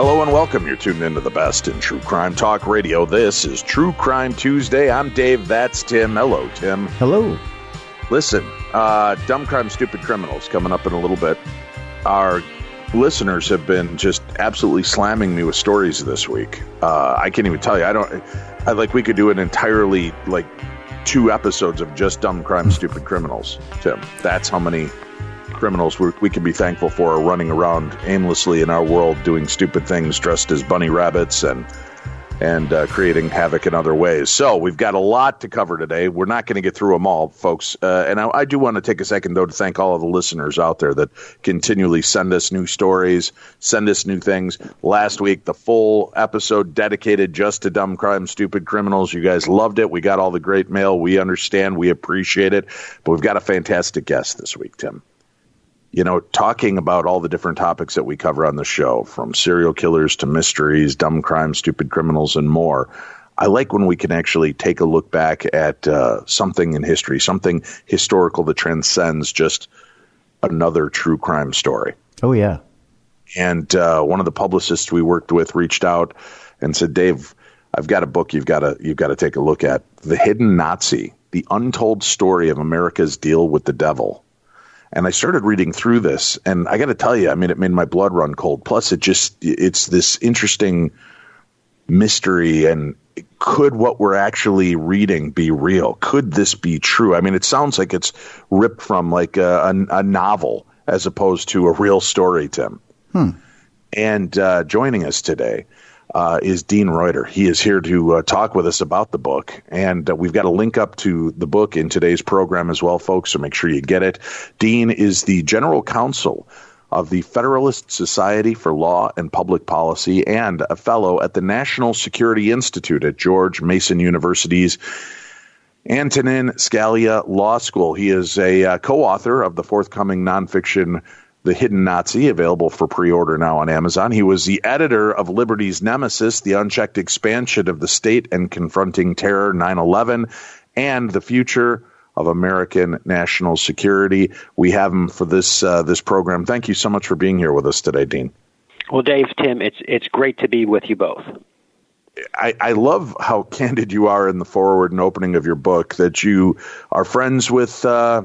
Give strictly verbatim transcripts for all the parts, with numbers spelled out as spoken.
Hello and welcome. You're tuned into the best in true crime talk radio. This is True Crime Tuesday. I'm Dave. That's Tim. Hello, Tim. Hello. Listen, uh, Dumb Crime, Stupid Criminals coming up in a little bit. Our listeners have been just absolutely slamming me with stories this week. Uh, I can't even tell you. I don't. I like we could do an entirely like two episodes of just Dumb Crime, Stupid Criminals. Tim, that's how many criminals we, we can be thankful for are running around aimlessly in our world doing stupid things dressed as bunny rabbits and and uh, creating havoc in other ways. So we've got a lot to cover today. We're not going to get through them all, folks. Uh, and I, I do want to take a second, though, to thank all of the listeners out there that continually send us new stories, send us new things. Last week, the full episode dedicated just to Dumb Crime, Stupid Criminals. You guys loved it. We got all the great mail. We understand. We appreciate it. But we've got a fantastic guest this week, Tim. You know, talking about all the different topics that we cover on the show, from serial killers to mysteries, dumb crime, stupid criminals, and more. I like when we can actually take a look back at uh, something in history, something historical that transcends just another true crime story. Oh, yeah. And uh, one of the publicists we worked with reached out and said, Dave, I've got a book you've got to you've got to take a look at. The Hidden Nazi, The Untold Story of America's Deal with the Devil. And I started reading through this, and I got to tell you, I mean, it made my blood run cold. Plus, it just, it's this interesting mystery, and could what we're actually reading be real? Could this be true? I mean, it sounds like it's ripped from like a, a, a novel as opposed to a real story, Tim. Hmm. And uh, joining us today Uh, is Dean Reuter. He is here to uh, talk with us about the book, and uh, we've got a link up to the book in today's program as well, folks, so make sure you get it. Dean is the General Counsel of the Federalist Society for Law and Public Policy and a fellow at the National Security Institute at George Mason University's Antonin Scalia Law School. He is a uh, co-author of the forthcoming nonfiction The Hidden Nazi, available for pre-order now on Amazon. He was the editor of Liberty's Nemesis, The Unchecked Expansion of the State and Confronting Terror, nine eleven, and The Future of American National Security. We have him for this uh, this program. Thank you so much for being here with us today, Dean. Well, Dave, Tim, it's it's great to be with you both. I, I love how candid you are in the foreword and opening of your book, that you are friends with uh,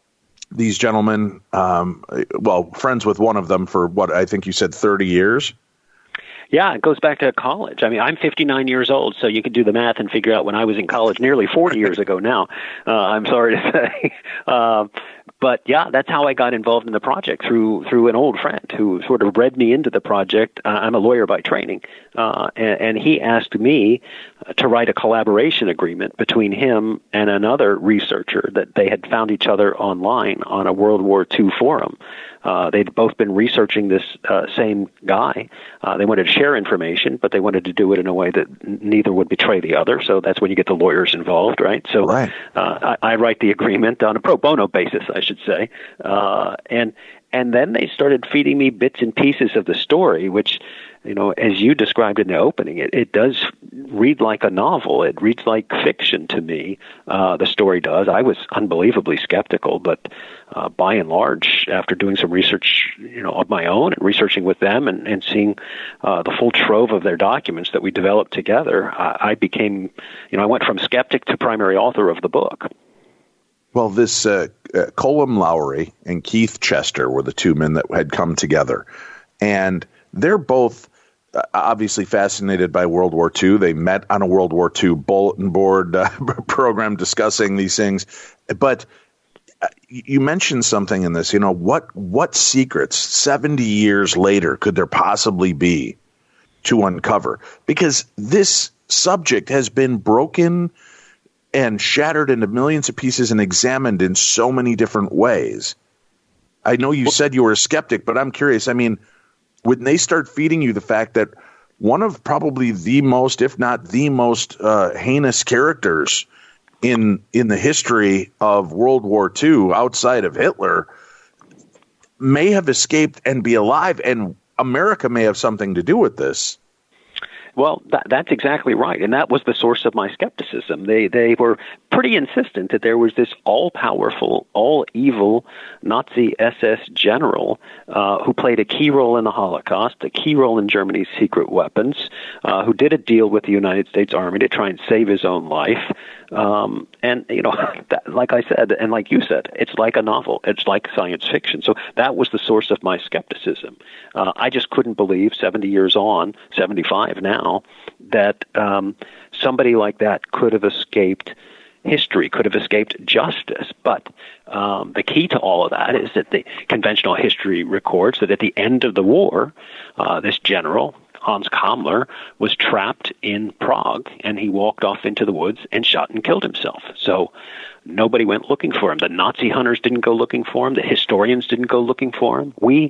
these gentlemen, um, well, friends with one of them for what I think you said thirty years. Yeah, it goes back to college. I mean, I'm fifty-nine years old, so you can do the math and figure out when I was in college nearly forty years ago now. Uh, I'm sorry to say. Uh, but yeah, that's how I got involved in the project, through through an old friend who sort of read me into the project. Uh, I'm a lawyer by training, uh, and, and he asked me to write a collaboration agreement between him and another researcher that they had found each other online on a World War Two forum. Uh, they'd both been researching this uh, same guy. Uh, they wanted to share information, but they wanted to do it in a way that n- neither would betray the other. So that's when you get the lawyers involved, right? So right. Uh, I, I write the agreement on a pro bono basis, I should say. Uh, and and then they started feeding me bits and pieces of the story, which, you know, as you described in the opening, it, it does read like a novel. It reads like fiction to me. Uh, the story does. I was unbelievably skeptical, but uh, by and large, after doing some research, you know, of my own and researching with them and, and seeing uh, the full trove of their documents that we developed together, I, I became, you know, I went from skeptic to primary author of the book. Well, this uh, uh, Colm Lowry and Keith Chester were the two men that had come together, and they're both uh, obviously fascinated by World War Two. They met on a World War Two bulletin board uh, program discussing these things. But uh, you mentioned something in this, you know, what what secrets seventy years later could there possibly be to uncover? Because this subject has been broken and shattered into millions of pieces and examined in so many different ways. I know you said you were a skeptic, but I'm curious. I mean, when they start feeding you the fact that one of probably the most, if not the most uh, heinous characters in in the history of World War Two outside of Hitler may have escaped and be alive, and America may have something to do with this. Well, that, that's exactly right, and that was the source of my skepticism. They they were pretty insistent that there was this all-powerful, all-evil Nazi S S general uh, who played a key role in the Holocaust, a key role in Germany's secret weapons, uh, who did a deal with the United States Army to try and save his own life. Um, and, you know, that, like I said, and like you said, it's like a novel. It's like science fiction. So that was the source of my skepticism. Uh, I just couldn't believe, seventy years on, seventy-five now, that um, somebody like that could have escaped history, could have escaped justice. But um, the key to all of that is that the conventional history records that at the end of the war, uh, this general, Hans Kammler, was trapped in Prague, and he walked off into the woods and shot and killed himself. So nobody went looking for him. The Nazi hunters didn't go looking for him. The historians didn't go looking for him. We,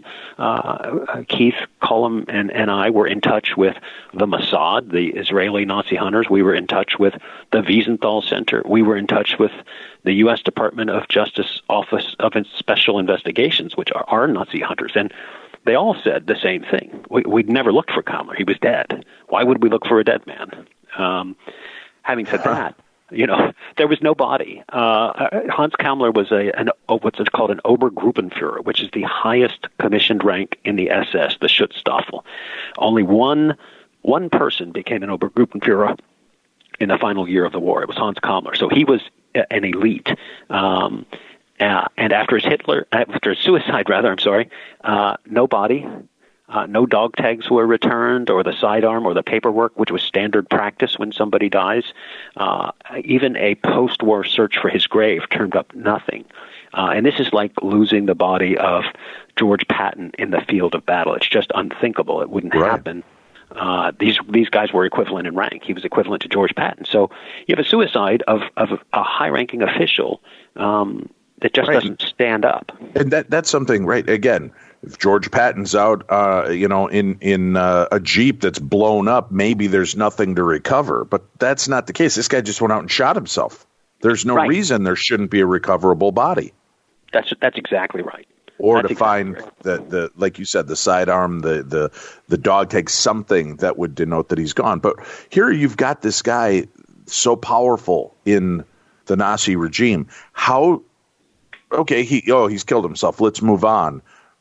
uh, Keith Cullum and, and I, were in touch with the Mossad, the Israeli Nazi hunters. We were in touch with the Wiesenthal Center. We were in touch with the U S Department of Justice Office of Special Investigations, which are, are Nazi hunters. And they all said the same thing. We, we'd never looked for Kammler. He was dead. Why would we look for a dead man? Um, having said that, you know, there was no body. Uh, Hans Kammler was a an, what's called an Obergruppenführer, which is the highest commissioned rank in the S S, the Schutzstaffel. Only one one person became an Obergruppenführer in the final year of the war. It was Hans Kammler. So he was an elite. Um, Uh, and after his Hitler, after his suicide, rather, I'm sorry, uh, no body, uh, no dog tags were returned, or the sidearm, or the paperwork, which was standard practice when somebody dies. Uh, even a post-war search for his grave turned up nothing. Uh, and this is like losing the body of George Patton in the field of battle. It's just unthinkable. It wouldn't right. happen. Uh, these these guys were equivalent in rank. He was equivalent to George Patton. So you have a suicide of of a high-ranking official. Um, That just right. doesn't stand up. And that that's something, right? Again, if George Patton's out, uh, you know, in in uh, a Jeep that's blown up, maybe there's nothing to recover. But that's not the case. This guy just went out and shot himself. There's no right. reason there shouldn't be a recoverable body. That's that's exactly right. Or that's to exactly find right. the, the like you said, the sidearm, the the the dog tag, something that would denote that he's gone. But here you've got this guy so powerful in the Nazi regime. How Okay, he oh he's killed himself. Let's move on.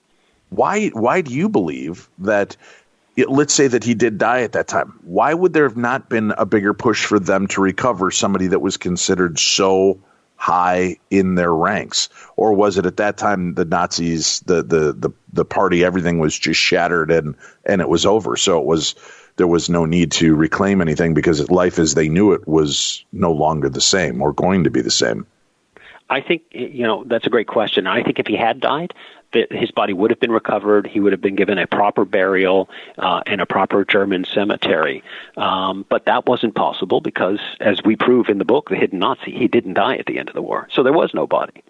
Why why do you believe that? It, let's say that he did die at that time. Why would there have not been a bigger push for them to recover somebody that was considered so high in their ranks? Or was it at that time the Nazis, the the the, the party, everything was just shattered and and it was over? So it was there was no need to reclaim anything because life as they knew it was no longer the same or going to be the same. I think, you know, that's a great question. I think if he had died, that his body would have been recovered. He would have been given a proper burial uh, in a proper German cemetery. Um, but that wasn't possible because, as we prove in the book, The Hidden Nazi, he didn't die at the end of the war. So there was no body.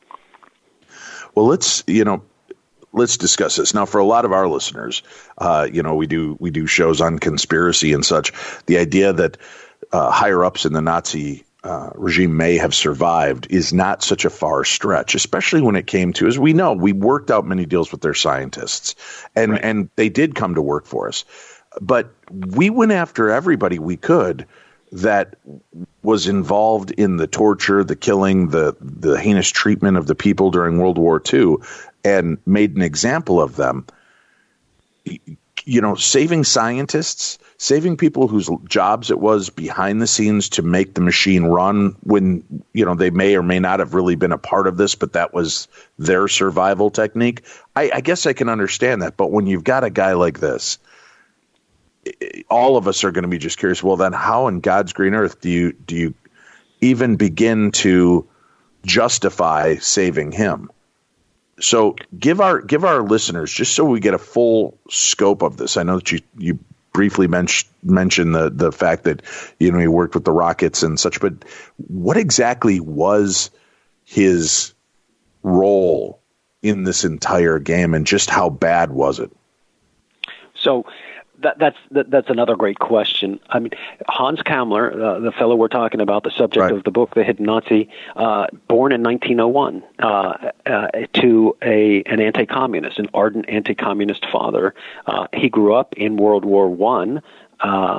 Well, let's, you know, let's discuss this. Now, for a lot of our listeners, uh, you know, we do we do shows on conspiracy and such. The idea that uh, higher-ups in the Nazi Uh, regime may have survived is not such a far stretch, especially when it came to, as we know, we worked out many deals with their scientists, and, right. and they did come to work for us. But we went after everybody we could that was involved in the torture, the killing, the, the heinous treatment of the people during World War Two, and made an example of them. You know, saving scientists, saving people whose jobs it was behind the scenes to make the machine run when, you know, they may or may not have really been a part of this, but that was their survival technique. I, I guess I can understand that. But when you've got a guy like this, all of us are going to be just curious. Well, then how in God's green earth do you do you even begin to justify saving him? So give our give our listeners, just so we get a full scope of this. I know that you, you briefly mentioned mentioned the the fact that, you know, he worked with the rockets and such, but what exactly was his role in this entire game, and just how bad was it? So That, that's that, that's another great question. I mean, Hans Kammler, uh, the fellow we're talking about, the subject right. of the book, The Hidden Nazi, uh, born in nineteen oh one uh, uh, to a an anti-communist, an ardent anti-communist father. Uh, he grew up in World War One. Um,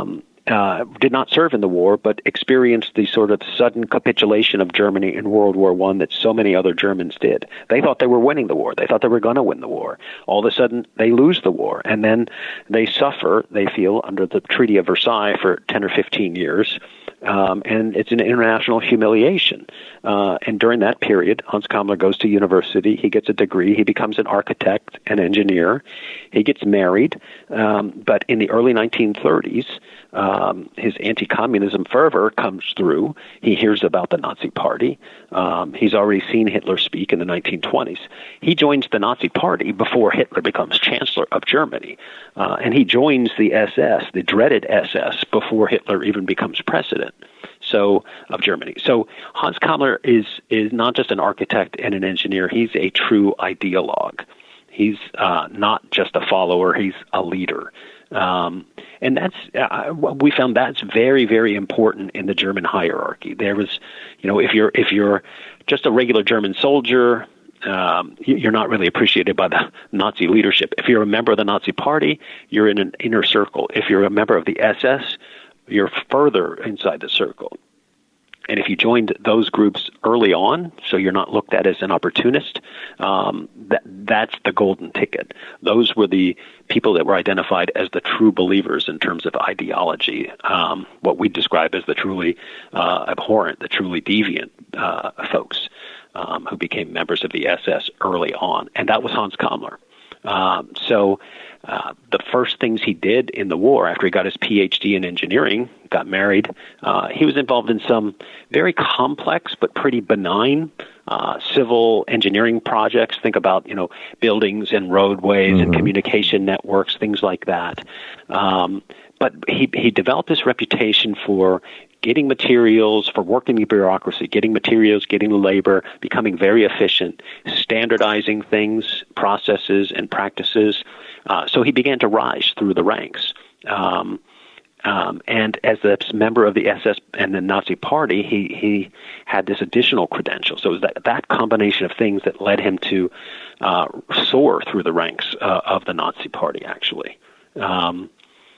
uh, did not serve in the war, but experienced the sort of sudden capitulation of Germany in World War One that so many other Germans did. They thought they were winning the war. They thought they were going to win the war. All of a sudden, they lose the war, and then they suffer, they feel, under the Treaty of Versailles for ten or fifteen years. Um, and it's an international humiliation. Uh, and during that period, Hans Kammler goes to university. He gets a degree. He becomes an architect, an engineer. He gets married. Um, but in the early nineteen thirties, um, his anti-communism fervor comes through. He hears about the Nazi Party. Um, he's already seen Hitler speak in the nineteen twenties. He joins the Nazi Party before Hitler becomes Chancellor of Germany. Uh, and he joins the S S, the dreaded S S, before Hitler even becomes president. So of Germany. So Hans Kammler is is not just an architect and an engineer. He's a true ideologue. He's uh, not just a follower. He's a leader. Um, and that's uh, we found that's very, very important in the German hierarchy. There was, you know, if you're if you're just a regular German soldier, um, you're not really appreciated by the Nazi leadership. If you're a member of the Nazi Party, you're in an inner circle. If you're a member of the S S, you're further inside the circle. And if you joined those groups early on, so you're not looked at as an opportunist, um, that that's the golden ticket. Those were the people that were identified as the true believers in terms of ideology, um, what we describe as the truly uh, abhorrent, the truly deviant uh, folks um, who became members of the S S early on. And that was Hans Kammler. Um, so uh, the first things he did in the war, after he got his P H D in engineering, got married, uh, he was involved in some very complex but pretty benign uh, civil engineering projects. Think about, you know, buildings and roadways mm-hmm. and communication networks, things like that. Um, but he he developed this reputation for getting materials, for working the bureaucracy, getting materials, getting labor, becoming very efficient, standardizing things, processes, and practices. Uh, so he began to rise through the ranks. Um, um, and as a member of the S S and the Nazi Party, he, he had this additional credential. So it was that, that combination of things that led him to uh, soar through the ranks uh, of the Nazi Party, actually. Um,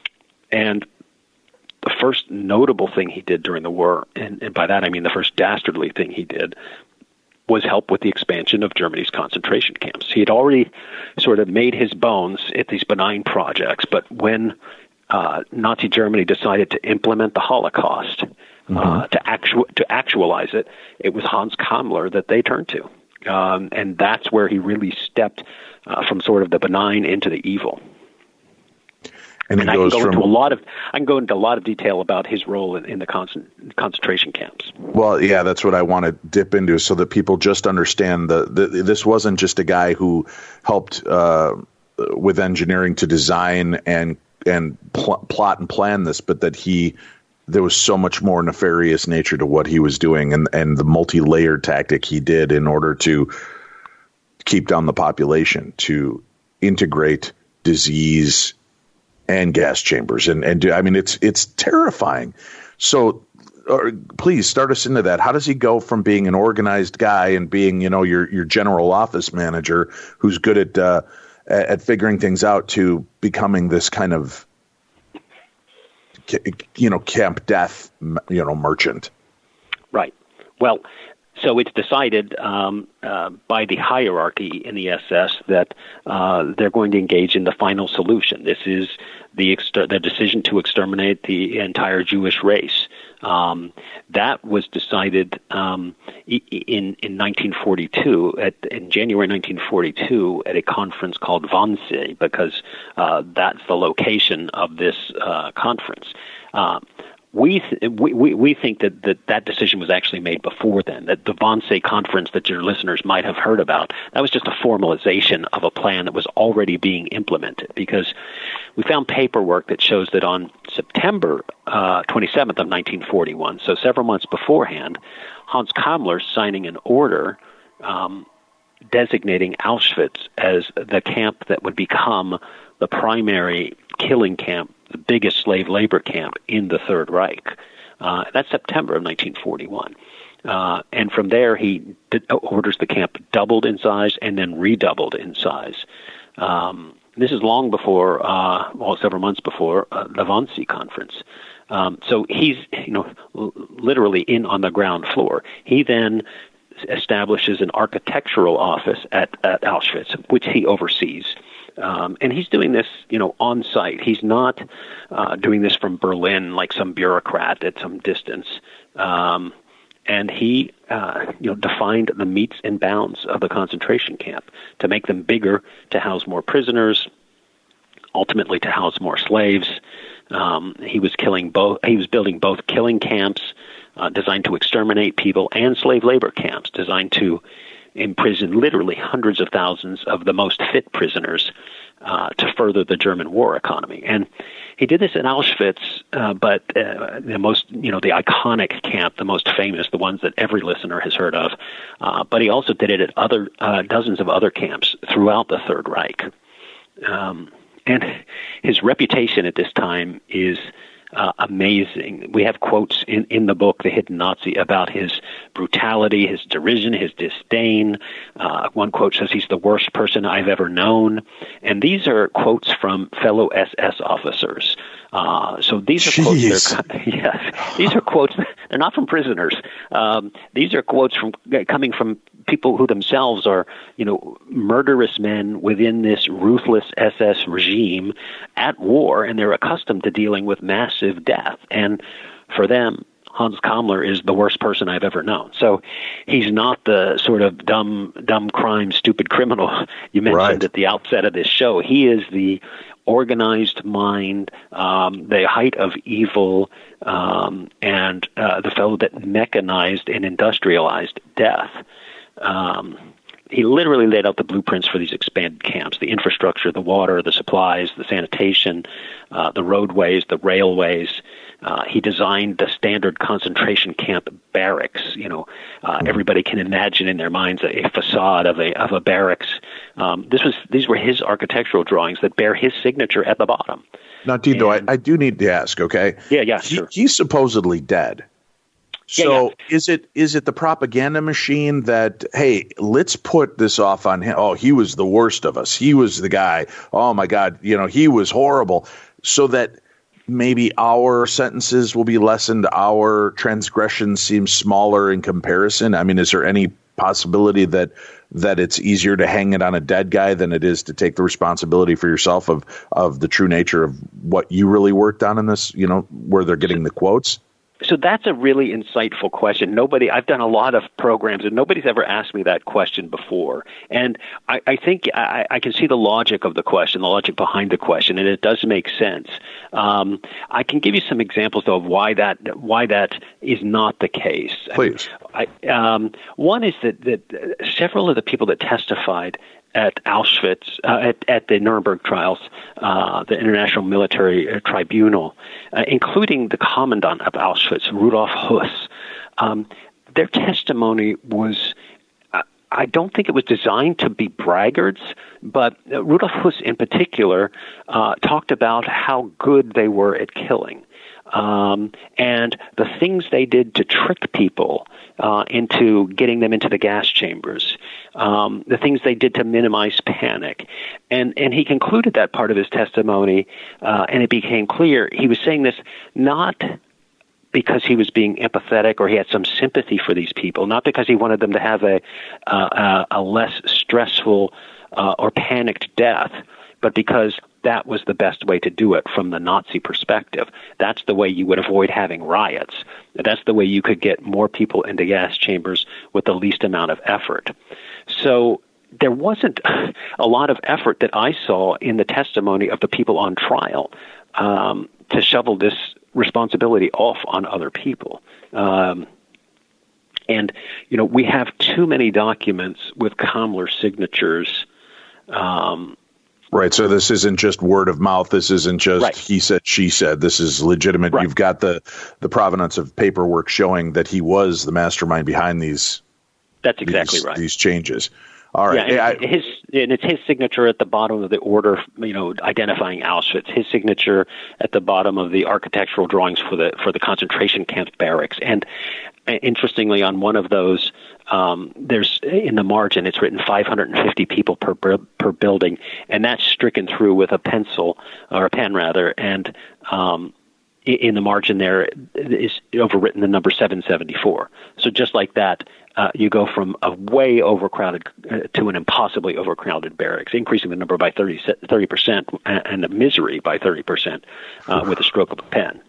and the first notable thing he did during the war, and, and by that I mean the first dastardly thing he did, was help with the expansion of Germany's concentration camps. He had already sort of made his bones at these benign projects, but when uh, Nazi Germany decided to implement the Holocaust, mm-hmm. uh, to, actu- to actualize it, it was Hans Kammler that they turned to. Um, and that's where he really stepped uh, from sort of the benign into the evil. And, and I can go from, into a lot of I can go into a lot of detail about his role in, in the con- concentration camps. Well, yeah, that's what I want to dip into, so that people just understand the, the this wasn't just a guy who helped uh, with engineering to design and and pl- plot and plan this, but that he there was so much more nefarious nature to what he was doing, and and the multi-layered tactic he did in order to keep down the population, to integrate disease and gas chambers. And, and I mean, it's, it's terrifying. So or, please start us into that. How does he go from being an organized guy and being, you know, your, your general office manager who's good at, uh, at figuring things out, to becoming this kind of, you know, Camp Death, you know, merchant? Right. Well, so it's decided um, uh, by the hierarchy in the S S that uh, they're going to engage in the final solution. This is the exter- the decision to exterminate the entire Jewish race. Um, that was decided um, in in nineteen forty-two, at, in January nineteen forty-two, at a conference called Wannsee, because uh, that's the location of this uh, conference. Uh, We, th- we we we think that, that that decision was actually made before then, that the Wannsee conference that your listeners might have heard about, that was just a formalization of a plan that was already being implemented, because we found paperwork that shows that on September uh, twenty-seventh of nineteen forty-one, so several months beforehand, Hans Kammler signing an order um, designating Auschwitz as the camp that would become the primary killing camp, the biggest slave labor camp in the Third Reich. Uh, that's September of nineteen forty-one. Uh, and from there, he did, orders the camp doubled in size and then redoubled in size. Um, this is long before, uh, well, several months before uh, the Wannsee conference. Um, so he's, you know, l- literally in on the ground floor. He then establishes an architectural office at, at Auschwitz, which he oversees. Um, and he's doing this, you know, on site. He's not uh, doing this from Berlin like some bureaucrat at some distance. Um, and he, uh, you know, defined the metes and bounds of the concentration camp to make them bigger, to house more prisoners, ultimately to house more slaves. Um, he was killing both. He was building both killing camps uh, designed to exterminate people and slave labor camps designed to imprison literally hundreds of thousands of the most fit prisoners uh, to further the German war economy. And he did this in Auschwitz, uh, but uh, the most, you know, the iconic camp, the most famous, the ones that every listener has heard of. Uh, but he also did it at other uh, dozens of other camps throughout the Third Reich. Um, and his reputation at this time is Uh, amazing. We have quotes in, in the book, The Hidden Nazi, about his brutality, his derision, his disdain. Uh, one quote says he's the worst person I've ever known. And these are quotes from fellow S S officers. Uh, so these are Jeez. quotes. That are, yes, these are quotes. They're not from prisoners. Um, these are quotes from coming from people who themselves are, you know, murderous men within this ruthless S S regime at war, and they're accustomed to dealing with massive death. And for them, Hans Kammler is the worst person I've ever known. So he's not the sort of dumb, dumb crime, stupid criminal you mentioned Right. at the outset of this show. He is the organized mind, um, the height of evil, um, and uh, the fellow that mechanized and industrialized death. Um, he literally laid out the blueprints for these expanded camps, the infrastructure, the water, the supplies, the sanitation, uh, the roadways, the railways. Uh, he designed the standard concentration camp barracks. You know, uh, everybody can imagine in their minds a, a facade of a of a barracks. Um, this was these were his architectural drawings that bear his signature at the bottom. Now, Tito, I, And- I do need to ask, okay? Yeah, yeah, He- sure. He's supposedly dead. Yeah, So yeah. is it is it the propaganda machine that, hey, let's put this off on him? Oh, he was the worst of us. He was the guy. Oh, my God. You know, he was horrible. So that maybe our sentences will be lessened. Our transgressions seem smaller in comparison. I mean, is there any possibility that that it's easier to hang it on a dead guy than it is to take the responsibility for yourself of of the true nature of what you really worked on in this, you know, where they're getting the quotes? So that's a really insightful question. Nobody, I've done a lot of programs, and nobody's ever asked me that question before. And I, I think I, I can see the logic of the question, the logic behind the question, and it does make sense. Um, I can give you some examples, though, of why that why that is not the case. Please. I, um, one is that, that several of the people that testified at Auschwitz, uh, at, at the Nuremberg trials, uh, the International Military Tribunal, uh, including the commandant of Auschwitz, Rudolf Huss, um, their testimony was, uh, I don't think it was designed to be braggarts, but uh, Rudolf Huss in particular uh, talked about how good they were at killing. Um, and the things they did to trick people uh, into getting them into the gas chambers, um, the things they did to minimize panic. And, and he concluded that part of his testimony, uh, and it became clear he was saying this not because he was being empathetic or he had some sympathy for these people, not because he wanted them to have a, uh, a less stressful uh, or panicked death, but because that was the best way to do it from the Nazi perspective. That's the way you would avoid having riots. That's the way you could get more people into gas chambers with the least amount of effort. So there wasn't a lot of effort that I saw in the testimony of the people on trial um, to shovel this responsibility off on other people. Um, and, you know, we have too many documents with Kammler signatures. Um, Right. So this isn't just word of mouth. This isn't just Right. he said, she said. This is legitimate. Right. You've got the, the provenance of paperwork showing that he was the mastermind behind these. That's exactly these, right. These changes. All right. Yeah, Hey, and his and it's his signature at the bottom of the order, you know, identifying Auschwitz. His signature at the bottom of the architectural drawings for the for the concentration camp barracks. And uh, interestingly, on one of those, um, there's in the margin it's written five hundred fifty people per per building, and that's stricken through with a pencil or a pen rather, and um, in the margin there is overwritten the number seven seventy-four. So just like that, uh, you go from a way overcrowded uh, to an impossibly overcrowded barracks, increasing the number by thirty percent and the misery by thirty percent uh, with a stroke of a pen.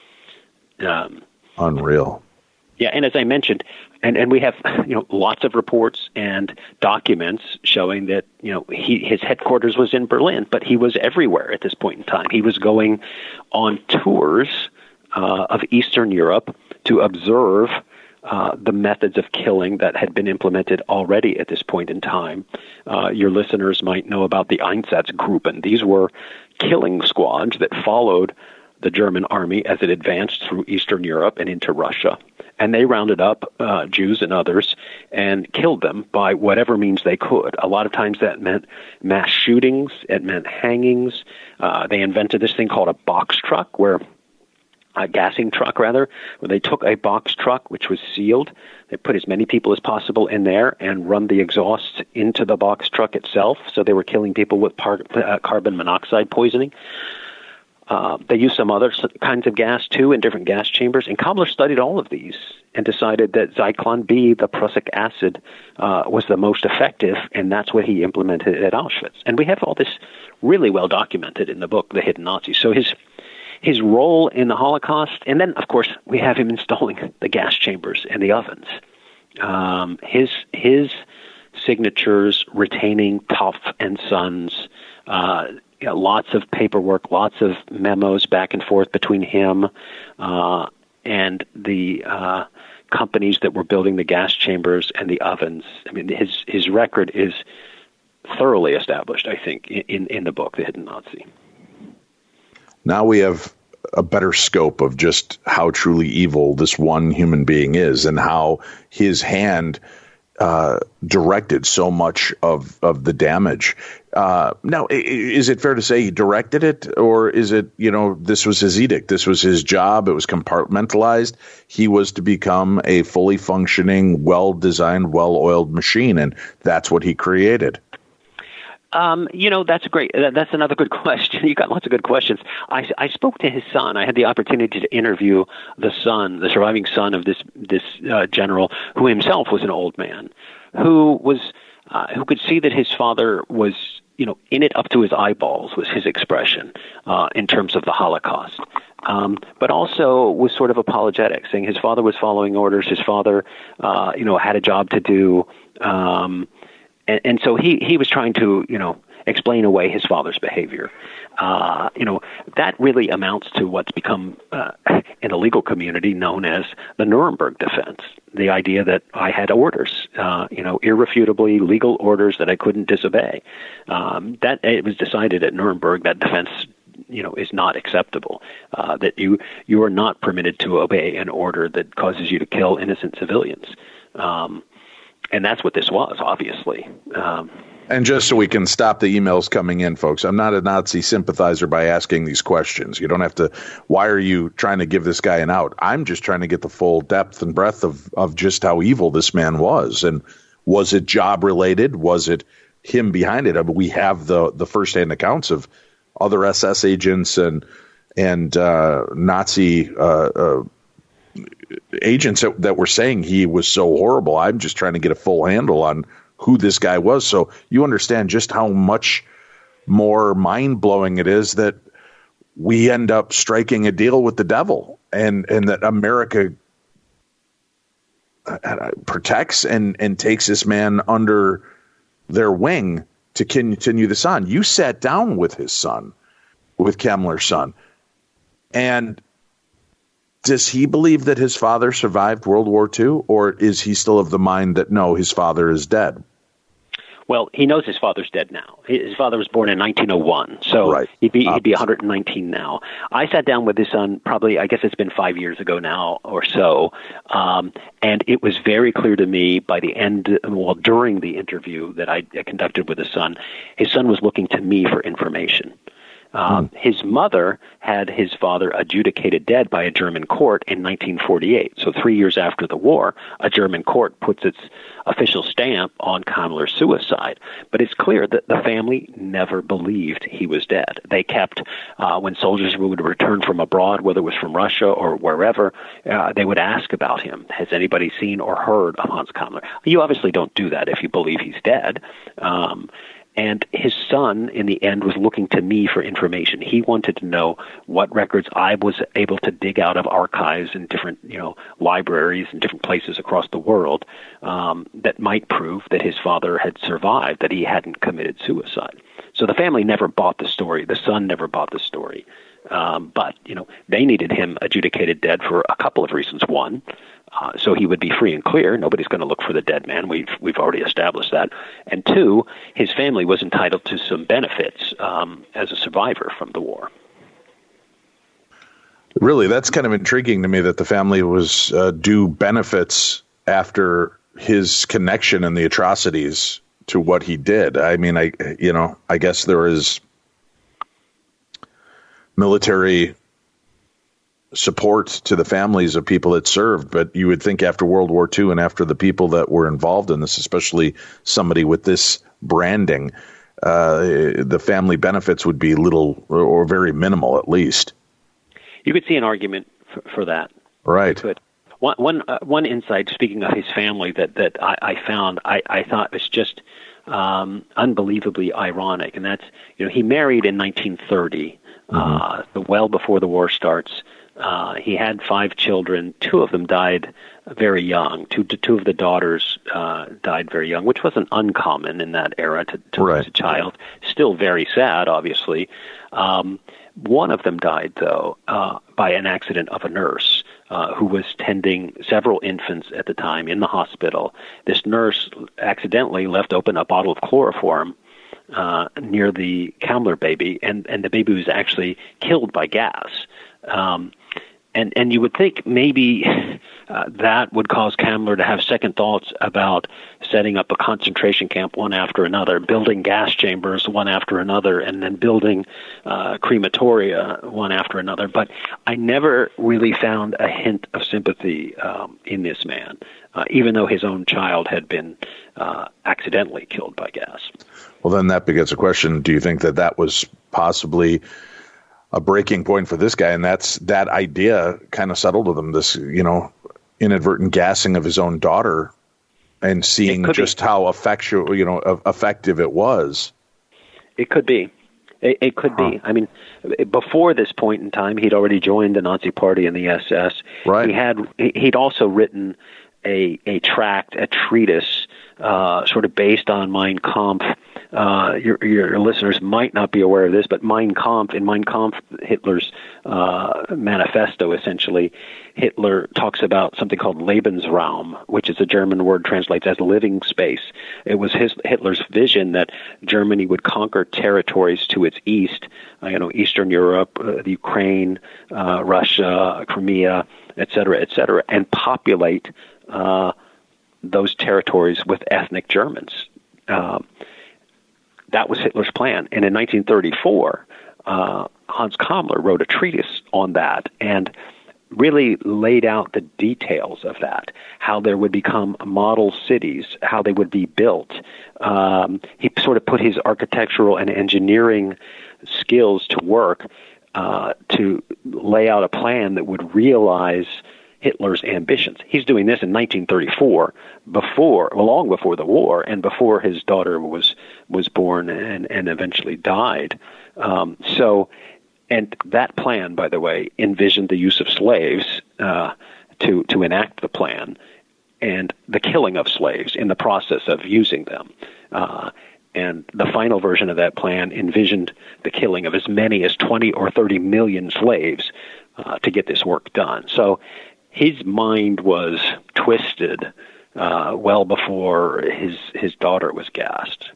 Um, Unreal. Yeah, and as I mentioned, and, and we have you know lots of reports and documents showing that you know he, his headquarters was in Berlin, but he was everywhere at this point in time. He was going on tours uh, of Eastern Europe to observe uh, the methods of killing that had been implemented already at this point in time. Uh, your listeners might know about the Einsatzgruppen. These were killing squads that followed the German army as it advanced through Eastern Europe and into Russia. And they rounded up uh, Jews and others and killed them by whatever means they could. A lot of times that meant mass shootings. It meant hangings. Uh, they invented this thing called a box truck, where a gassing truck, rather, where they took a box truck, which was sealed. They put as many people as possible in there and run the exhaust into the box truck itself. So they were killing people with par- uh, carbon monoxide poisoning. Uh, they used some other kinds of gas, too, in different gas chambers. And Kabler studied all of these and decided that Zyklon B, the prussic acid, uh, was the most effective, and that's what he implemented at Auschwitz. And we have all this really well documented in the book, The Hidden Nazis. So his his role in the Holocaust, and then, of course, we have him installing the gas chambers and the ovens. Um, his his signatures retaining Topf and Sons, uh You know, lots of paperwork, lots of memos back and forth between him uh, and the uh, companies that were building the gas chambers and the ovens. I mean, his his record is thoroughly established, I think, in, in the book, The Hidden Nazi. Now we have a better scope of just how truly evil this one human being is and how his hand Uh, directed so much of, of the damage. Uh, now, is it fair to say he directed it, or is it, you know, this was his edict, this was his job, it was compartmentalized, he was to become a fully functioning, well-designed, well-oiled machine, and that's what he created? Um, you know, that's a great, that's another good question. You got lots of good questions. I, I spoke to his son. I had the opportunity to interview the son, the surviving son of this, this, uh, general, who himself was an old man, who was, uh, who could see that his father was, you know, in it up to his eyeballs, was his expression, uh, in terms of the Holocaust. Um, but also was sort of apologetic, saying his father was following orders. His father, uh, you know, had a job to do, um, And, and so he, he was trying to, you know, explain away his father's behavior. Uh, you know, that really amounts to what's become, uh, in the legal community, known as the Nuremberg defense. The idea that I had orders, uh, you know, irrefutably legal orders that I couldn't disobey. Um, that it was decided at Nuremberg that defense, you know, is not acceptable. Uh, that you you are not permitted to obey an order that causes you to kill innocent civilians. Um, And that's what this was, obviously. Um, and just so we can stop the emails coming in, folks, I'm not a Nazi sympathizer by asking these questions. You don't have to, why are you trying to give this guy an out? I'm just trying to get the full depth and breadth of, of just how evil this man was. And was it job related? Was it him behind it? I mean, we have the, the firsthand accounts of other S S agents and, and uh, Nazi uh, uh agents that, that were saying he was so horrible. I'm just trying to get a full handle on who this guy was. So you understand just how much more mind-blowing it is that we end up striking a deal with the devil, and, and that America protects and, and takes this man under their wing to continue this on. You sat down with his son, with Kemmler's son, and does he believe that his father survived World War Two, or is he still of the mind that, no, his father is dead? Well, he knows his father's dead now. His father was born in nineteen oh one, so right. he'd be he'd be one hundred nineteen now. I sat down with his son probably, I guess it's been five years ago now or so, um, and it was very clear to me by the end, well, during the interview that I conducted with his son, his son was looking to me for information. Um, mm. His mother had his father adjudicated dead by a German court in nineteen forty-eight. So three years after the war, a German court puts its official stamp on Kammler's suicide. But it's clear that the family never believed he was dead. They kept, uh, when soldiers would return from abroad, whether it was from Russia or wherever, uh, they would ask about him. Has anybody seen or heard of Hans Kammler? You obviously don't do that if you believe he's dead. Um, And his son, in the end, was looking to me for information. He wanted to know what records I was able to dig out of archives in different, you know, libraries and different places across the world um, that might prove that his father had survived, that he hadn't committed suicide. So the family never bought the story. The son never bought the story. Um, but, you know, they needed him adjudicated dead for a couple of reasons. One, Uh, so he would be free and clear. Nobody's going to look for the dead man. We've we've already established that. And two, his family was entitled to some benefits um, as a survivor from the war. Really, that's kind of intriguing to me that the family was uh, due benefits after his connection and the atrocities to what he did. I mean, I you know, I guess there is military support to the families of people that served, but you would think after World War Two and after the people that were involved in this, especially somebody with this branding, uh, the family benefits would be little or very minimal at least. You could see an argument for, for that. Right. You could. One, one, uh, one insight, speaking of his family, that, that I, I found, I, I thought was just um, unbelievably ironic, and that's, you know, he married in nineteen thirty, mm-hmm. uh, well before the war starts. Uh, he had five children. Two of them died very young. Two, two of the daughters uh, died very young, which wasn't uncommon in that era to, to right. lose a child. Still very sad, obviously. Um, one of them died, though, uh, by an accident of a nurse uh, who was tending several infants at the time in the hospital. This nurse accidentally left open a bottle of chloroform uh, near the Kammler baby, and, and the baby was actually killed by gas. Um, and, and you would think maybe uh, that would cause Kammler to have second thoughts about setting up a concentration camp one after another, building gas chambers one after another, and then building uh, crematoria one after another. But I never really found a hint of sympathy um, in this man, uh, even though his own child had been uh, accidentally killed by gas. Well, then that begets a question. Do you think that that was possibly a breaking point for this guy, and that's that idea kind of settled with him, this, you know, inadvertent gassing of his own daughter and seeing just be. how effectual, you know, effective it was. It could be. It, it could huh. be. I mean, before this point in time, he'd already joined the Nazi Party and the S S. Right. He had, he'd also written a, a tract, a treatise, uh, sort of based on Mein Kampf. Uh, your, your listeners might not be aware of this, but Mein Kampf, in Mein Kampf, Hitler's uh, manifesto, essentially, Hitler talks about something called Lebensraum, which is a German word translates as living space. It was his Hitler's vision that Germany would conquer territories to its east, uh, you know, Eastern Europe, uh, the Ukraine, uh, Russia, Crimea, et cetera, et cetera, and populate uh, those territories with ethnic Germans. Uh, That was Hitler's plan. And in nineteen thirty-four, uh, Hans Kammler wrote a treatise on that and really laid out the details of that, how there would become model cities, how they would be built. Um, he sort of put his architectural and engineering skills to work uh, to lay out a plan that would realize Hitler's ambitions. He's doing this in nineteen thirty-four, before, well, long before the war, and before his daughter was was born and, and eventually died. Um, so, and that plan, by the way, envisioned the use of slaves uh, to to enact the plan, and the killing of slaves in the process of using them. Uh, and the final version of that plan envisioned the killing of as many as twenty or thirty million slaves uh, to get this work done. So his mind was twisted uh, well before his his daughter was gassed.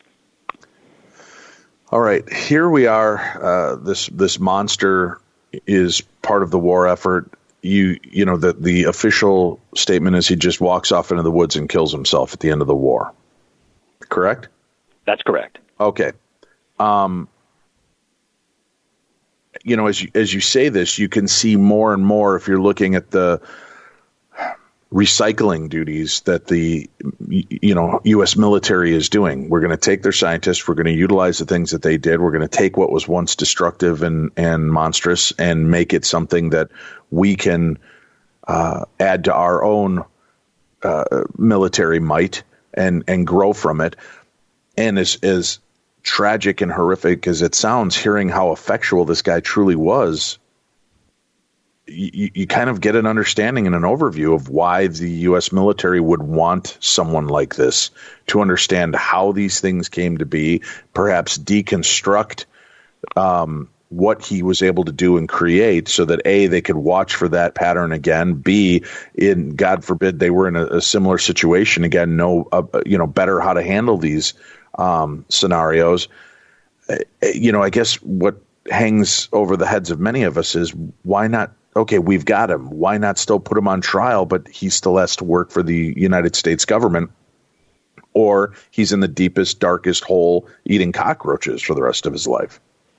All right, here we are. Uh, this this monster is part of the war effort. You you know, the the official statement is he just walks off into the woods and kills himself at the end of the war. Correct? That's correct. Okay. Um, you know, as you, as you say this, you can see more and more if you're looking at the recycling duties that the, you know, U S military is doing. We're going to take their scientists. We're going to utilize the things that they did. We're going to take what was once destructive and, and monstrous and make it something that we can uh, add to our own uh, military might and, and grow from it. And as, as tragic and horrific as it sounds, hearing how effectual this guy truly was, You, you kind of get an understanding and an overview of why the U S military would want someone like this to understand how these things came to be, perhaps deconstruct um, what he was able to do and create so that, A, they could watch for that pattern again, B, in God forbid they were in a, a similar situation again, know, uh, you know, better how to handle these um, scenarios. Uh, you know, I guess what hangs over the heads of many of us is why not? Okay, we've got him. Why not still put him on trial, but he still has to work for the United States government, or he's in the deepest, darkest hole eating cockroaches for the rest of his life.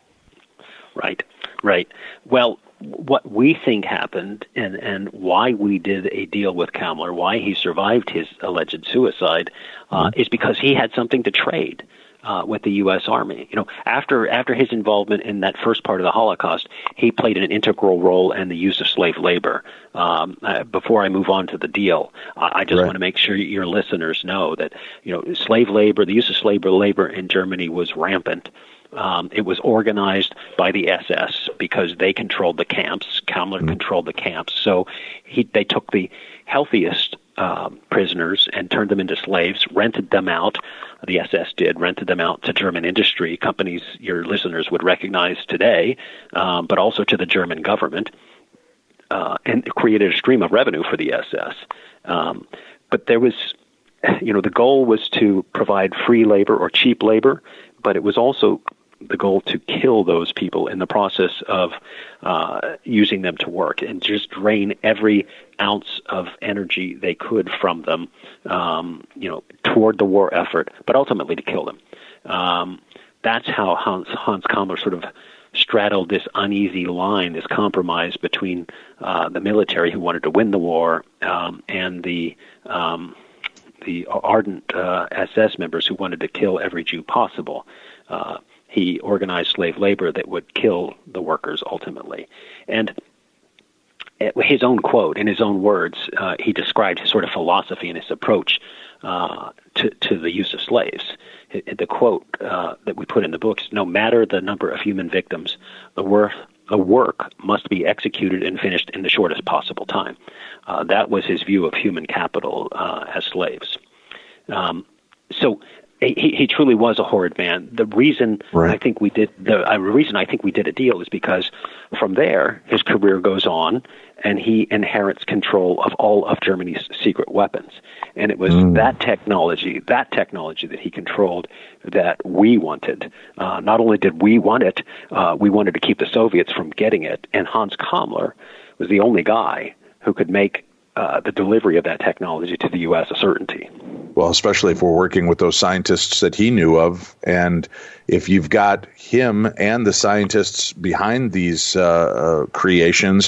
Right, right. Well, what we think happened and, and why we did a deal with Kamler, why he survived his alleged suicide, uh, mm-hmm. is because he had something to trade. Uh, with the U S Army. You know, after after his involvement in that first part of the Holocaust, he played an integral role in the use of slave labor. Um, uh, before I move on to the deal, uh, I just right. want to make sure your listeners know that, you know, slave labor, the use of slave labor in Germany was rampant. Um, it was organized by the S S because they controlled the camps. Kamler mm-hmm. controlled the camps. So he, they took the healthiest um, prisoners and turned them into slaves, rented them out. The S S did, rented them out to German industry, companies your listeners would recognize today, um, but also to the German government, uh, and created a stream of revenue for the S S. Um, but there was, you know, the goal was to provide free labor or cheap labor, but it was also the goal to kill those people in the process of uh, using them to work and just drain every ounce of energy they could from them, um, you know, toward the war effort, but ultimately to kill them. Um, that's how Hans, Hans Kamler sort of straddled this uneasy line, this compromise between uh, the military who wanted to win the war um, and the um, the ardent uh, S S members who wanted to kill every Jew possible. Uh, he organized slave labor that would kill the workers ultimately. And his own quote, in his own words, uh, he described his sort of philosophy and his approach uh, to, to the use of slaves. The quote uh, that we put in the book is, no matter the number of human victims, the work, the work must be executed and finished in the shortest possible time. Uh, that was his view of human capital uh, as slaves. Um, so he, he truly was a horrid man. The reason right. I think we did the uh, reason I think we did a deal is because from there his career goes on, and he inherits control of all of Germany's secret weapons. And it was mm. that technology, that technology that he controlled that we wanted. Uh, not only did we want it, uh, we wanted to keep the Soviets from getting it. And Hans Kamler was the only guy who could make uh, the delivery of that technology to the U S a certainty. Well, especially if we're working with those scientists that he knew of. And if you've got him and the scientists behind these uh, uh, creations,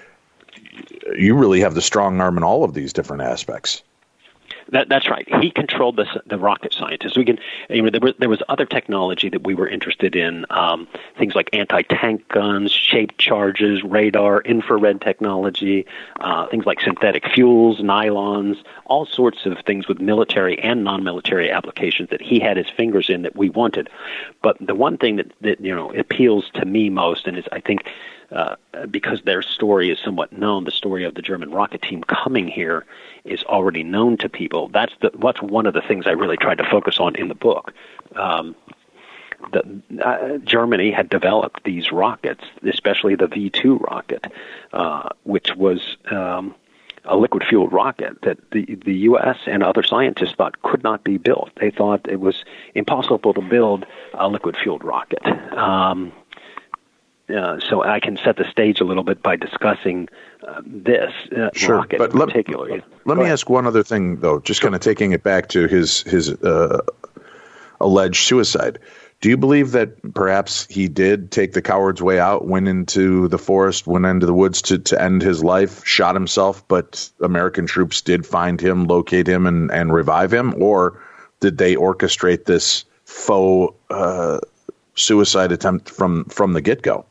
you really have the strong arm in all of these different aspects. That, that's right. He controlled the, the rocket scientists. We can, you know, there was, there was other technology that we were interested in, um, things like anti-tank guns, shaped charges, radar, infrared technology, uh, things like synthetic fuels, nylons, all sorts of things with military and non-military applications that he had his fingers in that we wanted. But the one thing that, that you know appeals to me most, and is I think uh, because their story is somewhat known, the story of the German rocket team coming here is already known to people. That's the what's one of the things I really tried to focus on in the book. Um, the, uh, Germany had developed these rockets, especially the V two rocket, uh, which was um, a liquid-fueled rocket that the, the U S and other scientists thought could not be built. They thought it was impossible to build a liquid-fueled rocket. Um, Uh, so I can set the stage a little bit by discussing uh, this uh, sure, rocket but in let, particular. Let, let me ahead. ask one other thing, though, just sure. kind of taking it back to his his uh, alleged suicide. Do you believe that perhaps he did take the coward's way out, went into the forest, went into the woods to, to end his life, shot himself, but American troops did find him, locate him, and, and revive him? Or did they orchestrate this faux uh, suicide attempt from, from the get-go?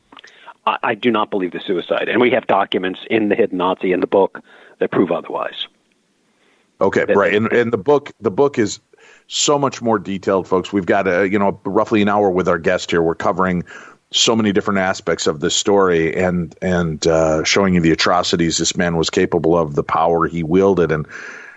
I, I do not believe the suicide. And we have documents in The Hidden Nazi in the book that prove otherwise. Okay, that, right. And, and the book, the book is so much more detailed, folks. We've got a, you know, roughly an hour with our guest here. We're covering so many different aspects of this story and and uh, showing you the atrocities this man was capable of, the power he wielded, and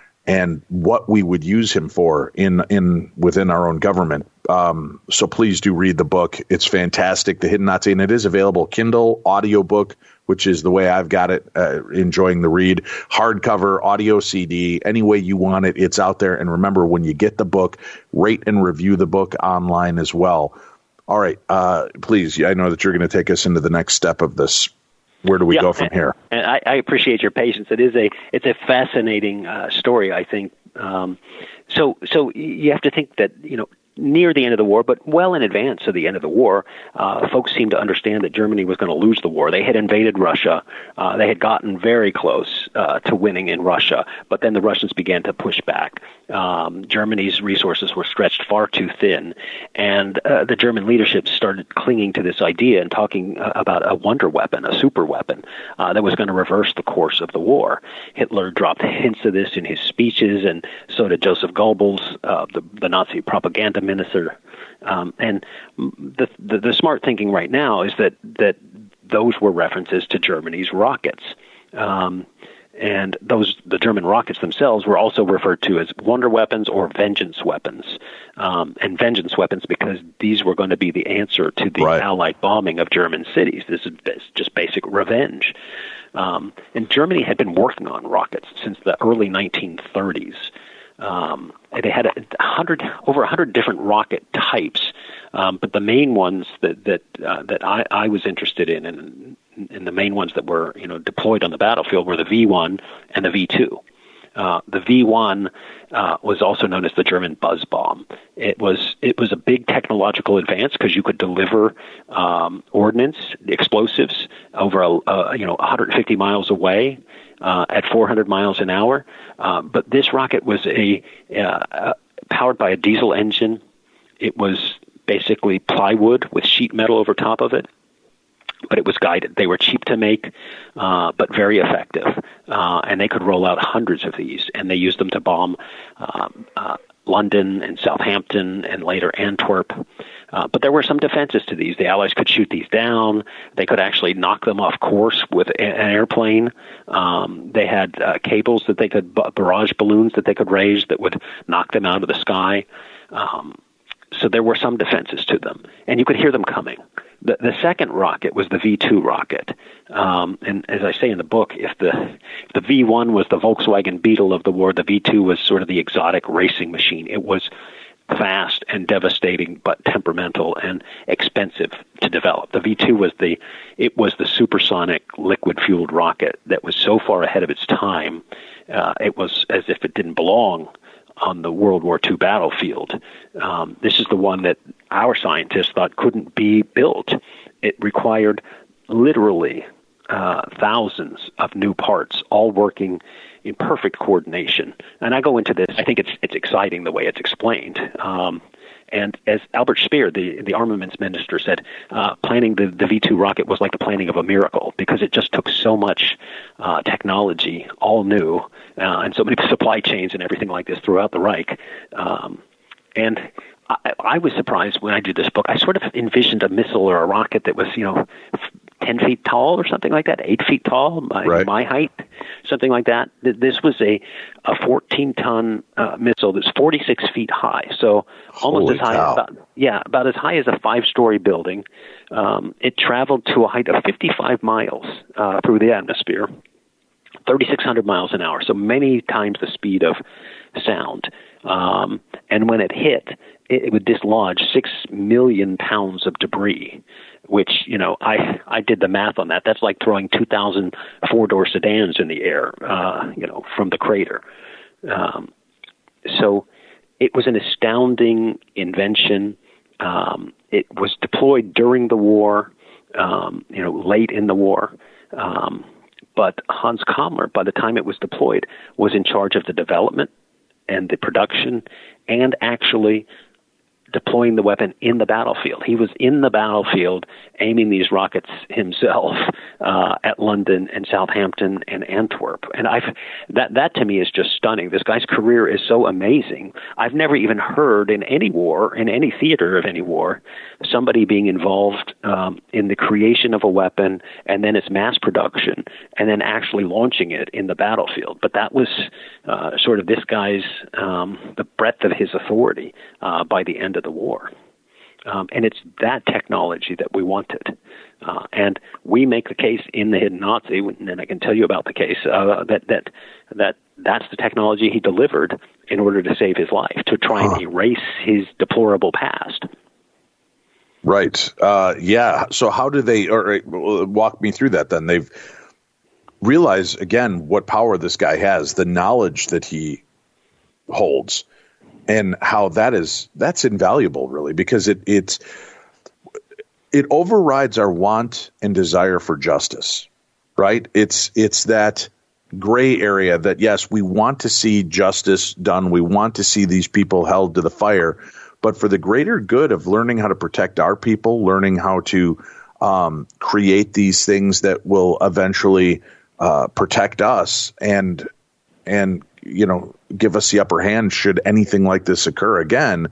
and what we would use him for in in within our own government. Um, so please do read the book. It's fantastic, The Hidden Nazi, and it is available Kindle, audiobook, which is the way I've got it, uh, enjoying the read, hardcover, audio C D, any way you want it, it's out there. And remember, when you get the book, rate and review the book online as well. All right, uh, please, I know that you're going to take us into the next step of this. Where do we yeah, go from and, here? And I, I appreciate your patience. It is a it's a fascinating uh, story, I think. Um, so so you have to think that, you know, near the end of the war, but well in advance of the end of the war, uh, folks seemed to understand that Germany was going to lose the war. They had invaded Russia. Uh, they had gotten very close uh, to winning in Russia, but then the Russians began to push back. Um, Germany's resources were stretched far too thin, and uh, the German leadership started clinging to this idea and talking uh, about a wonder weapon, a super weapon, uh, that was going to reverse the course of the war. Hitler dropped hints of this in his speeches, and so did Joseph Goebbels, uh, the, the Nazi propaganda minister. Um, and the, the the smart thinking right now is that that those were references to Germany's rockets. Um, and those the German rockets themselves were also referred to as wonder weapons or vengeance weapons. Um, and vengeance weapons because these were going to be the answer to the right. Allied bombing of German cities. This is just basic revenge. Um, and Germany had been working on rockets since the early nineteen thirties. Um, they had a hundred, over a hundred different rocket types, um, but the main ones that that uh, that I, I was interested in, and, and the main ones that were you know deployed on the battlefield were the V one and the V two. Uh, the V one uh, was also known as the German buzz bomb. It was it was a big technological advance because you could deliver um, ordnance, explosives over a, a you know one hundred fifty miles away. Uh, at four hundred miles an hour, uh, but this rocket was a uh, powered by a diesel engine. It was basically plywood with sheet metal over top of it, but it was guided. They were cheap to make, uh, but very effective, uh, and they could roll out hundreds of these, and they used them to bomb um, uh, London and Southampton and later Antwerp. Uh, but there were some defenses to these. The Allies could shoot these down. They could actually knock them off course with a, an airplane. Um, they had uh, cables that they could, barrage balloons that they could raise that would knock them out of the sky. Um, so there were some defenses to them, and you could hear them coming. The, the second rocket was the V two rocket. Um, and as I say in the book, if the if the V one was the Volkswagen Beetle of the war, the V two was sort of the exotic racing machine. It was fast and devastating, but temperamental and expensive to develop. The V two was the it was the supersonic liquid-fueled rocket that was so far ahead of its time, uh, it was as if it didn't belong on the World War Two battlefield. Um, this is the one that our scientists thought couldn't be built. It required literally uh, thousands of new parts, all working in perfect coordination. And I go into this, I think it's it's exciting the way it's explained. Um, and as Albert Speer, the, the armaments minister, said, uh, planning the, the V two rocket was like the planning of a miracle because it just took so much uh, technology, all new, uh, and so many supply chains and everything like this throughout the Reich. Um, and I, I was surprised when I did this book. I sort of envisioned a missile or a rocket that was, you know, ten feet tall or something like that, eight feet tall, my, right. my height, something like that. This was a, a fourteen-ton uh, missile that's forty-six feet high, so almost Holy as high, cow. about, yeah, about as high as a five-story building. Um, it traveled to a height of fifty-five miles uh, through the atmosphere, thirty-six hundred miles an hour, so many times the speed of sound. Um, and when it hit, it, it would dislodge six million pounds of debris, which, you know, I, I did the math on that. That's like throwing two thousand four-door sedans in the air, uh, you know, from the crater. Um, so it was an astounding invention. Um, it was deployed during the war, um, you know, late in the war. Um, but Hans Kammler, by the time it was deployed, was in charge of the development and the production and actually deploying the weapon in the battlefield. He was in the battlefield aiming these rockets himself uh, at London and Southampton and Antwerp. And I've that that to me is just stunning. This guy's career is so amazing. I've never even heard in any war, in any theater of any war, somebody being involved um, in the creation of a weapon and then its mass production and then actually launching it in the battlefield. But that was uh, sort of this guy's, um, the breadth of his authority uh, by the end of the war. Um, and it's that technology that we wanted. Uh, and we make the case in The Hidden Nazi, and I can tell you about the case, uh, that, that that that's the technology he delivered in order to save his life, to try and huh. erase his deplorable past. Right. Uh, yeah. So how do they, or walk me through that then? They've realized, again, what power this guy has, the knowledge that he holds, and how that is, that's invaluable, really, because it it's it overrides our want and desire for justice, right? It's it's that gray area that, yes, we want to see justice done. We want to see these people held to the fire. But for the greater good of learning how to protect our people, learning how to um, create these things that will eventually uh, protect us and and you know give us the upper hand should anything like this occur again,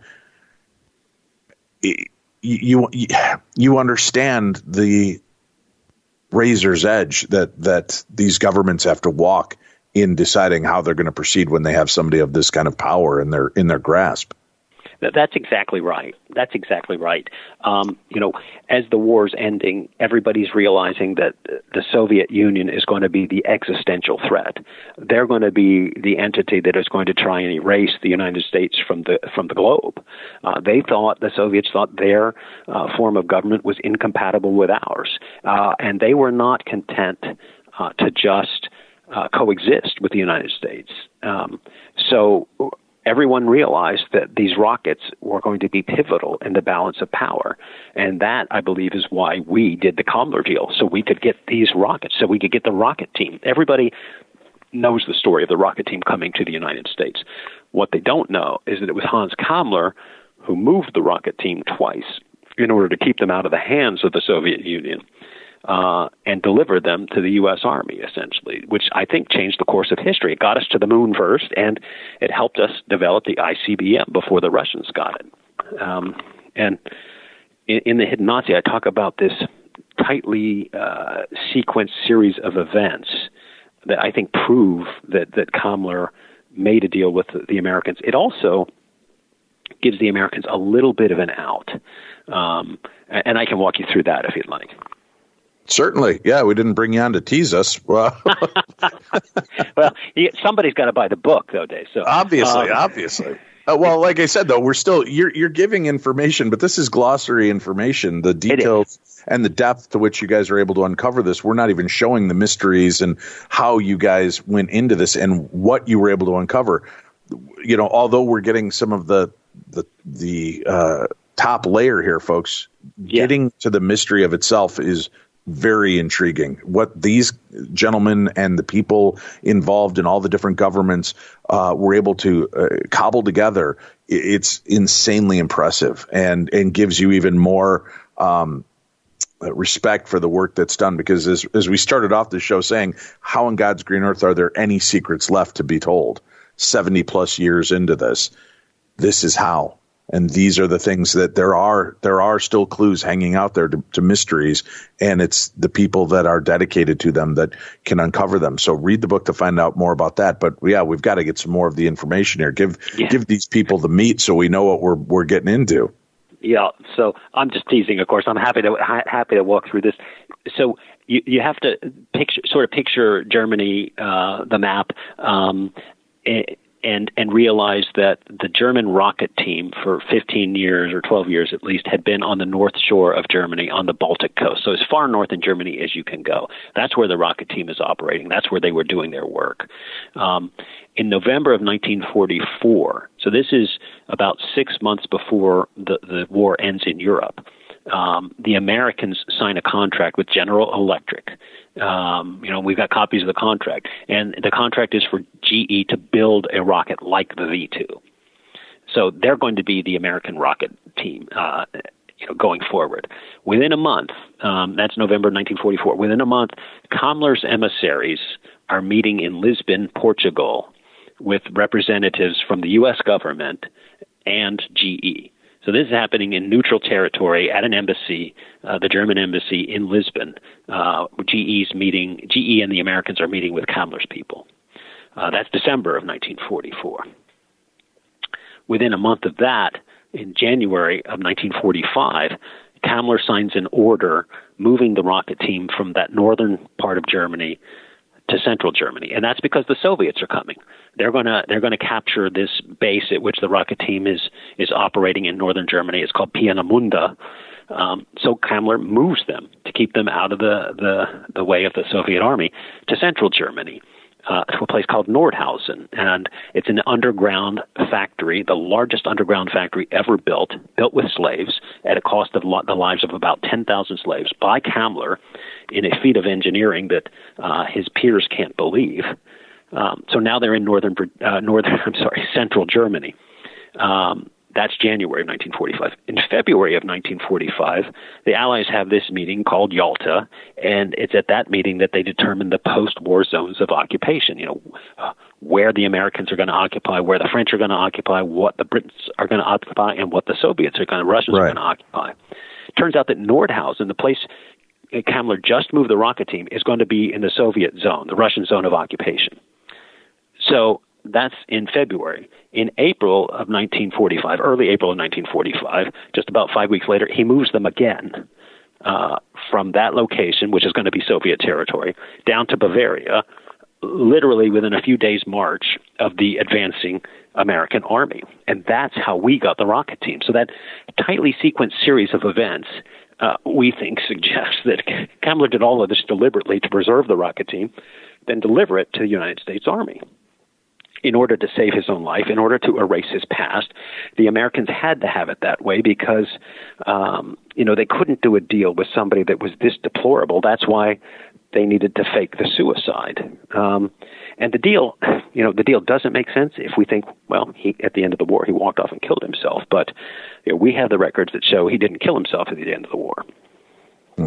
you you, you understand the razor's edge that that these governments have to walk in deciding how they're going to proceed when they have somebody of this kind of power in their in their grasp. That's exactly right. That's exactly right. Um, you know, as the war's ending, everybody's realizing that the Soviet Union is going to be the existential threat. They're going to be the entity that is going to try and erase the United States from the from the globe. Uh, they thought, the Soviets thought their uh, form of government was incompatible with ours, uh, and they were not content uh, to just uh, coexist with the United States. Um, so. Everyone realized that these rockets were going to be pivotal in the balance of power. And that, I believe, is why we did the Kammler deal, so we could get these rockets, so we could get the rocket team. Everybody knows the story of the rocket team coming to the United States. What they don't know is that it was Hans Kammler who moved the rocket team twice in order to keep them out of the hands of the Soviet Union. Uh, and delivered them to the U S Army, essentially, which I think changed the course of history. It got us to the moon first, and it helped us develop the I C B M before the Russians got it. Um, and in, in The Hidden Nazi, I talk about this tightly uh, sequenced series of events that I think prove that, that Kammler made a deal with the, the Americans. It also gives the Americans a little bit of an out. Um, and I can walk you through that if you'd like. Certainly. Yeah, we didn't bring you on to tease us. Well, well somebody's got to buy the book, though, Dave. So obviously, um, obviously. Uh, well, like I said, though, we're still you're you're giving information, but this is glossary information. The details and the depth to which you guys are able to uncover this. We're not even showing the mysteries and how you guys went into this and what you were able to uncover. You know, although we're getting some of the the the uh, top layer here, folks, yeah. getting to the mystery of itself is very intriguing. What these gentlemen and the people involved in all the different governments uh, were able to uh, cobble together, it's insanely impressive and, and gives you even more um, respect for the work that's done. Because as, as we started off the show saying, how in God's green earth are there any secrets left to be told? seventy plus years into this, this is how. And these are the things that there are there are still clues hanging out there to, to mysteries, and it's the people that are dedicated to them that can uncover them. So read the book to find out more about that. But yeah, we've got to get some more of the information here. Give yeah. give these people the meat so we know what we're we're getting into. Yeah. So I'm just teasing, of course. I'm happy to ha- happy to walk through this. So you you have to picture sort of picture Germany, uh, the map. Um, it, and and realized that the German rocket team for fifteen years or twelve years at least had been on the north shore of Germany on the Baltic coast, so as far north in Germany as you can go. That's where the rocket team is operating. That's where they were doing their work. Um, in November of nineteen forty-four, so this is about six months before the, the war ends in Europe, um, the Americans sign a contract with General Electric. Um, you know, we've got copies of the contract, and the contract is for G E to build a rocket like the V two. So they're going to be the American rocket team, uh, you know, going forward. Within a month, um, that's November nineteen forty-four. Within a month, Kammler's emissaries are meeting in Lisbon, Portugal, with representatives from the U S government and G E. So this is happening in neutral territory at an embassy, uh, the German embassy in Lisbon. Uh, G E's meeting, G E and the Americans are meeting with Kammler's people. Uh, that's December of nineteen forty-four. Within a month of that, in January of nineteen forty-five, Kammler signs an order moving the rocket team from that northern part of Germany to central Germany, and that's because the Soviets are coming. They're gonna they're gonna capture this base at which the rocket team is is operating in northern Germany. It's called Peenemünde. Um, so Kammler moves them to keep them out of the the, the way of the Soviet army to central Germany, uh, to a place called Nordhausen, and it's an underground factory, the largest underground factory ever built, built with slaves at a cost of lo- the lives of about ten thousand slaves by Kammler, in a feat of engineering that uh, his peers can't believe. Um, so now they're in northern, uh, northern, I'm sorry, central Germany. Um, that's January of nineteen forty-five. In February of nineteen forty-five, the Allies have this meeting called Yalta, and it's at that meeting that they determine the post-war zones of occupation. You know, uh, where the Americans are going to occupy, where the French are going to occupy, what the Brits are going to occupy, and what the Soviets are going to, Russians right. are going to occupy. Turns out that Nordhausen, the place Kammler just moved the rocket team, is going to be in the Soviet zone, the Russian zone of occupation. So that's in February. In April of nineteen forty-five, early April of nineteen forty-five, just about five weeks later, he moves them again uh, from that location, which is going to be Soviet territory, down to Bavaria, literally within a few days' march of the advancing American army. And that's how we got the rocket team. So that tightly sequenced series of events, uh, we think, suggests that Kammler did all of this deliberately to preserve the rocket team, then deliver it to the United States Army. In order to save his own life, in order to erase his past, the Americans had to have it that way because, um, you know, they couldn't do a deal with somebody that was this deplorable. That's why they needed to fake the suicide. Um, and the deal, you know, the deal doesn't make sense if we think, well, he, at the end of the war, he walked off and killed himself. But you know, we have the records that show he didn't kill himself at the end of the war. Hmm.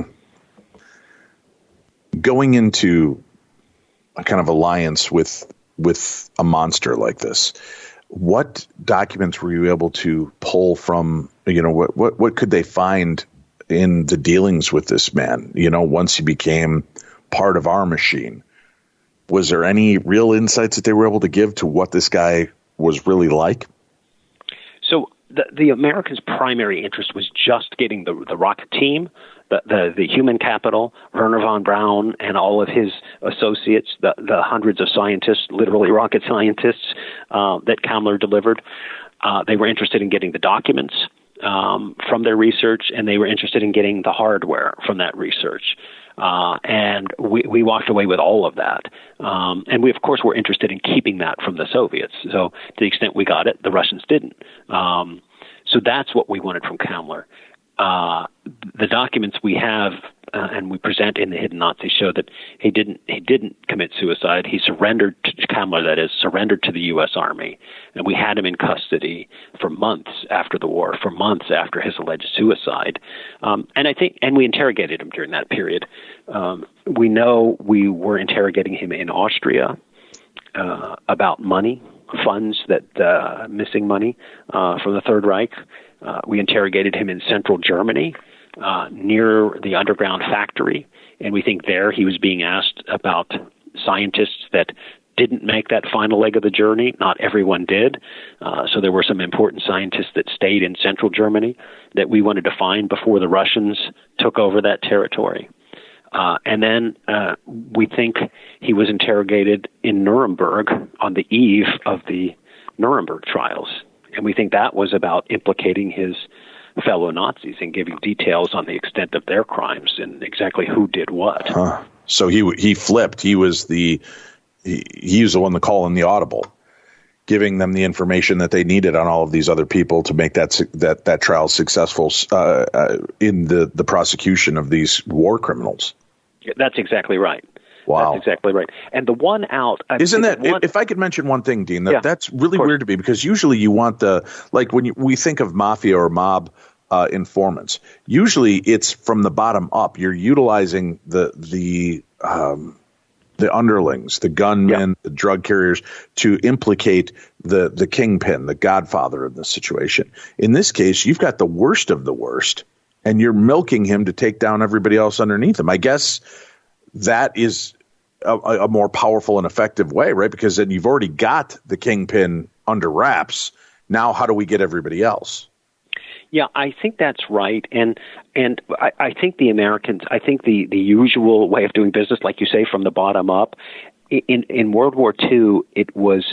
Going into a kind of alliance with with a monster like this, what documents were you able to pull from, you know, what, what, what could they find in the dealings with this man, you know, once he became part of our machine? Was there any real insights that they were able to give to what this guy was really like? So the, the Americans' primary interest was just getting the, the rocket team, the, the, the human capital, Wernher von Braun and all of his associates, the, the hundreds of scientists, literally rocket scientists, uh, that Kammler delivered. Uh, they were interested in getting the documents um, from their research, and they were interested in getting the hardware from that research. Uh, and we, we walked away with all of that. Um, and we, of course, were interested in keeping that from the Soviets. So to the extent we got it, the Russians didn't. Um, so that's what we wanted from Kammler. Uh, the documents we have uh, and we present in the Hidden Nazi show that he didn't he didn't commit suicide. He surrendered to Kammler, that is, surrendered to the U S Army, and we had him in custody for months after the war, for months after his alleged suicide. Um, and I think, and we interrogated him during that period. Um, we know we were interrogating him in Austria uh, about money, funds that uh, missing money uh, from the Third Reich. Uh, we interrogated him in central Germany, uh, near the underground factory, and we think there he was being asked about scientists that didn't make that final leg of the journey. Not everyone did. Uh, so there were some important scientists that stayed in central Germany that we wanted to find before the Russians took over that territory. Uh, and then uh, we think he was interrogated in Nuremberg on the eve of the Nuremberg trials. And we think that was about implicating his fellow Nazis and giving details on the extent of their crimes and exactly who did what. Huh. So he he flipped. He was the he, he was the one to call in the audible, giving them the information that they needed on all of these other people to make that that that trial successful uh, uh, in the the prosecution of these war criminals. That's exactly right. Wow. That's exactly right. And the one out... I Isn't that, one, if I could mention one thing, Dean, that, yeah, that's really weird to me, because usually you want the, like when you, we think of mafia or mob uh, informants, usually it's from the bottom up. You're utilizing the, the, um, the underlings, the gunmen, yeah. the drug carriers, to implicate the, the kingpin, the godfather of the situation. In this case, you've got the worst of the worst, and you're milking him to take down everybody else underneath him. I guess that is a, a more powerful and effective way, right? Because then you've already got the kingpin under wraps. Now, how do we get everybody else? Yeah, I think that's right. And and I, I think the Americans, I think the, the usual way of doing business, like you say, from the bottom up, in, in World War Two, it was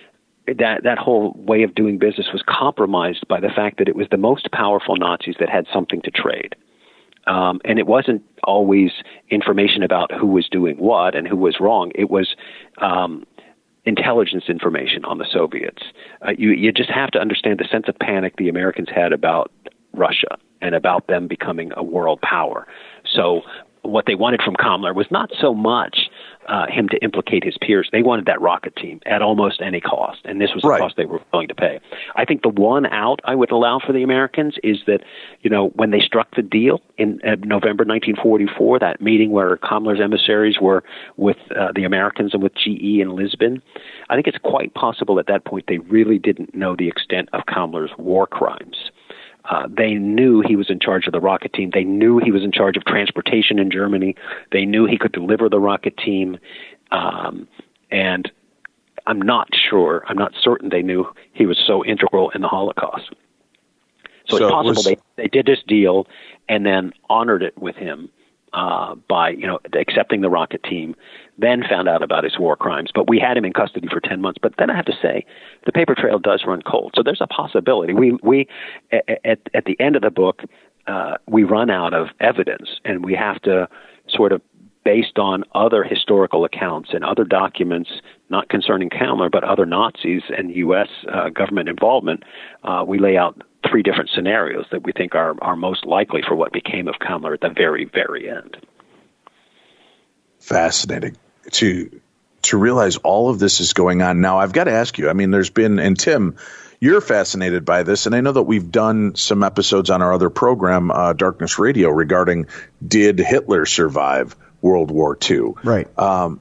that that whole way of doing business was compromised by the fact that it was the most powerful Nazis that had something to trade. Um, and it wasn't always information about who was doing what and who was wrong. It was um, intelligence information on the Soviets. Uh, you, you just have to understand the sense of panic the Americans had about Russia and about them becoming a world power. So what they wanted from Kammler was not so much uh, him to implicate his peers. They wanted that rocket team at almost any cost, and this was the right. cost they were willing to pay. I think the one out I would allow for the Americans is that, you know, when they struck the deal in uh, November nineteen forty-four, that meeting where Kammler's emissaries were with uh, the Americans and with G E in Lisbon, I think it's quite possible at that point they really didn't know the extent of Kammler's war crimes. Uh, they knew he was in charge of the rocket team. They knew he was in charge of transportation in Germany. They knew he could deliver the rocket team. Um, and I'm not sure, I'm not certain they knew he was so integral in the Holocaust. So, so it's possible was... they, they did this deal and then honored it with him uh, by, you know, accepting the rocket team, then found out about his war crimes. But we had him in custody for ten months. But then I have to say, the paper trail does run cold. So there's a possibility. We, we at, at the end of the book, uh, we run out of evidence, and we have to sort of, based on other historical accounts and other documents, not concerning Kammler, but other Nazis and U S uh, government involvement, uh, we lay out three different scenarios that we think are, are most likely for what became of Kammler at the very, very end. Fascinating to to realize all of this is going on. Now, I've got to ask you, I mean, there's been, and Tim, you're fascinated by this, and I know that we've done some episodes on our other program, uh, Darkness Radio, regarding did Hitler survive World War Two? Right. Um,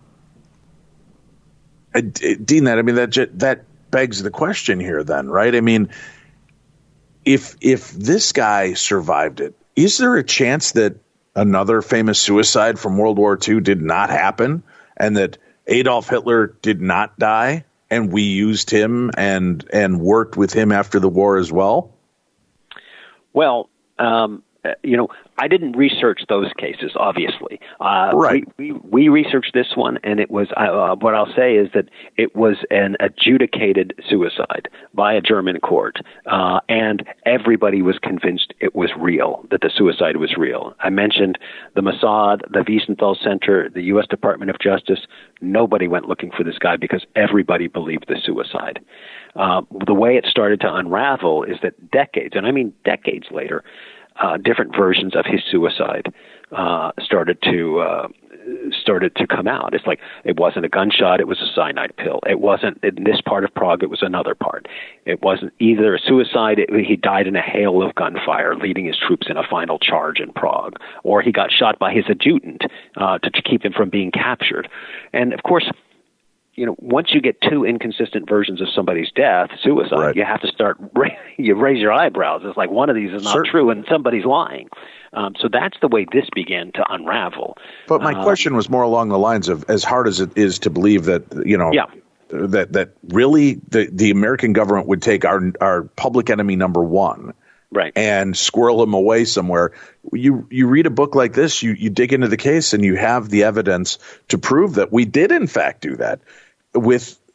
Dean, that I mean that that begs the question here. Then, right? I mean, if if this guy survived it, is there a chance that another famous suicide from World War Two did not happen, and that Adolf Hitler did not die, and we used him and and worked with him after the war as well? Well, um, you know, I didn't research those cases, obviously. Uh, right. We, we, we researched this one, and it was, uh, what I'll say is that it was an adjudicated suicide by a German court, uh, and everybody was convinced it was real, that the suicide was real. I mentioned the Mossad, the Wiesenthal Center, the U S Department of Justice. Nobody went looking for this guy because everybody believed the suicide. Uh, the way it started to unravel is that decades, and I mean decades later, Uh, different versions of his suicide uh, started to uh, started to come out. It's like it wasn't a gunshot; it was a cyanide pill. It wasn't in this part of Prague; it was another part. It wasn't either a suicide; it, he died in a hail of gunfire, leading his troops in a final charge in Prague, or he got shot by his adjutant uh, to, to keep him from being captured. And of course, you know, once you get two inconsistent versions of somebody's death, suicide, right, you have to start, you raise your eyebrows. It's like one of these is not Certainly. true and somebody's lying. Um, so that's the way this began to unravel. But my um, question was more along the lines of, as hard as it is to believe that, you know, yeah. that, that really the, the American government would take our, our public enemy number one, right, and squirrel him away somewhere. You you read a book like this, you, you dig into the case, and you have the evidence to prove that we did, in fact, do that with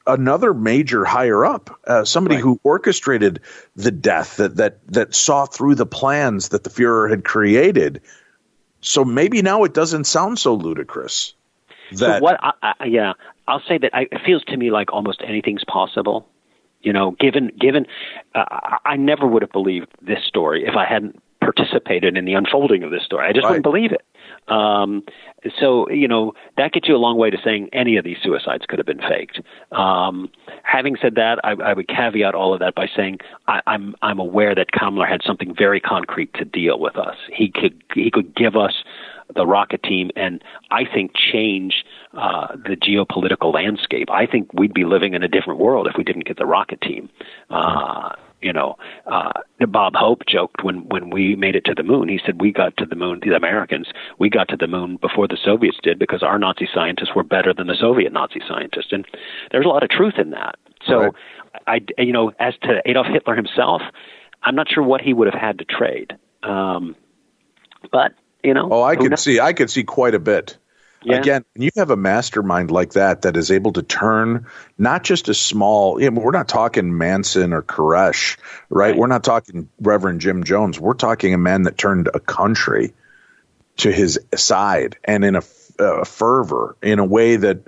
another major higher up, uh, somebody right. who orchestrated the death, that that that saw through the plans that the Fuhrer had created. So maybe now it doesn't sound so ludicrous. That so what? I, I, yeah, I'll say that I, it feels to me like almost anything's possible. You know, given given, uh, I never would have believed this story if I hadn't participated in the unfolding of this story. I just right. wouldn't believe it. Um, so, you know, that gets you a long way to saying any of these suicides could have been faked. Um, having said that, I, I would caveat all of that by saying I, I'm I'm aware that Kammler had something very concrete to deal with us. He could he could give us the rocket team and I think change uh, the geopolitical landscape. I think we'd be living in a different world if we didn't get the rocket team. Uh, You know, uh, Bob Hope joked when, when we made it to the moon. He said we got to the moon, the Americans, we got to the moon before the Soviets did because our Nazi scientists were better than the Soviet Nazi scientists. And there's a lot of truth in that. So, right. I, you know, as to Adolf Hitler himself, I'm not sure what he would have had to trade. Um, but, you know. Oh, I could knows? see, I could see quite a bit. Yeah. Again, when you have a mastermind like that that is able to turn not just a small, you know, we're not talking Manson or Koresh, right? right? We're not talking Reverend Jim Jones. We're talking a man that turned a country to his side and in a, a fervor in a way that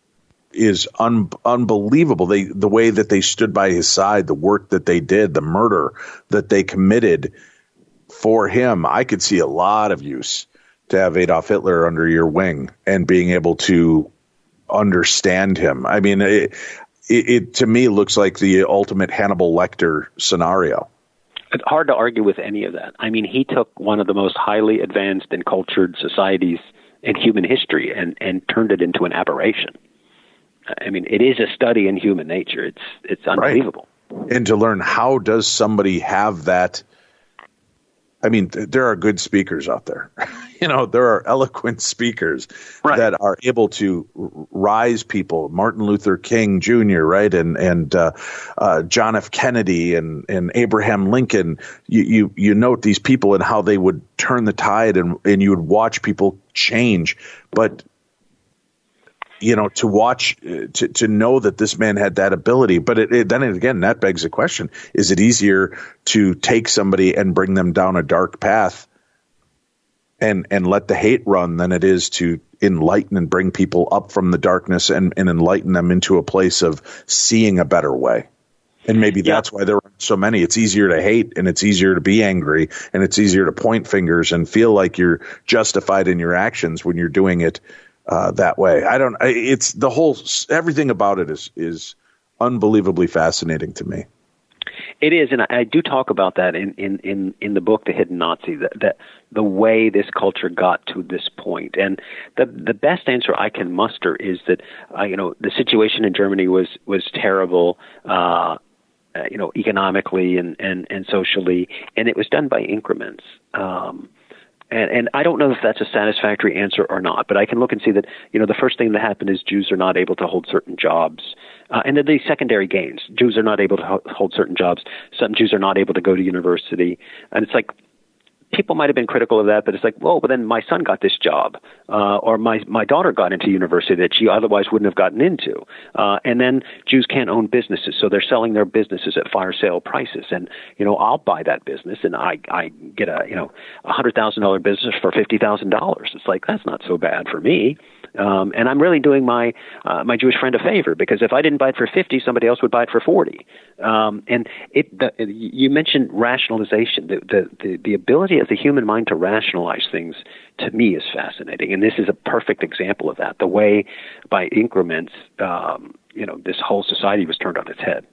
is un, unbelievable. They, the way that they stood by his side, the work that they did, the murder that they committed for him. I could see a lot of use to have Adolf Hitler under your wing and being able to understand him. I mean, it, it, it to me looks like the ultimate Hannibal Lecter scenario. It's hard to argue with any of that. I mean, he took one of the most highly advanced and cultured societies in human history and, and turned it into an aberration. I mean, it is a study in human nature. It's it's unbelievable. Right. And to learn how does somebody have that. I mean, th- there are good speakers out there. You know, there are eloquent speakers right. that are able to r- rise people. Martin Luther King Junior, right, and and uh, uh, John F. Kennedy and, and Abraham Lincoln. You, you you note these people and how they would turn the tide, and and you would watch people change. But you know, to watch, to to know that this man had that ability. But it, it, then again, that begs the question: is it easier to take somebody and bring them down a dark path and and let the hate run than it is to enlighten and bring people up from the darkness and, and enlighten them into a place of seeing a better way? And maybe yeah. that's why there are so many. It's easier to hate and it's easier to be angry and it's easier to point fingers and feel like you're justified in your actions when you're doing it Uh, that way. I don't, it's the whole, everything about it is, is unbelievably fascinating to me. It is. And I, I do talk about that in, in, in, in the book, The Hidden Nazi, that, that the way this culture got to this point. And the, the best answer I can muster is that, uh, you know, the situation in Germany was, was terrible, uh, uh, you know, economically and, and, and socially, and it was done by increments. Um, And, and I don't know if that's a satisfactory answer or not, but I can look and see that, you know, the first thing that happened is Jews are not able to hold certain jobs. Uh, and then the secondary gains. Jews are not able to ho- hold certain jobs. Some Jews are not able to go to university. And it's like, people might have been critical of that, but it's like, well, but then my son got this job, uh, or my, my daughter got into university that she otherwise wouldn't have gotten into. Uh, and then Jews can't own businesses, so they're selling their businesses at fire sale prices. And, you know, I'll buy that business and I, I get a, you know, a hundred thousand dollar business for fifty thousand dollars. It's like, that's not so bad for me. Um, and I'm really doing my, uh, my Jewish friend a favor, because if I didn't buy it for fifty, somebody else would buy it for forty. Um, and it, the, you mentioned rationalization, the, the, the, the ability of the human mind to rationalize things, to me, is fascinating. And this is a perfect example of that. The way by increments, um, you know, this whole society was turned on its head.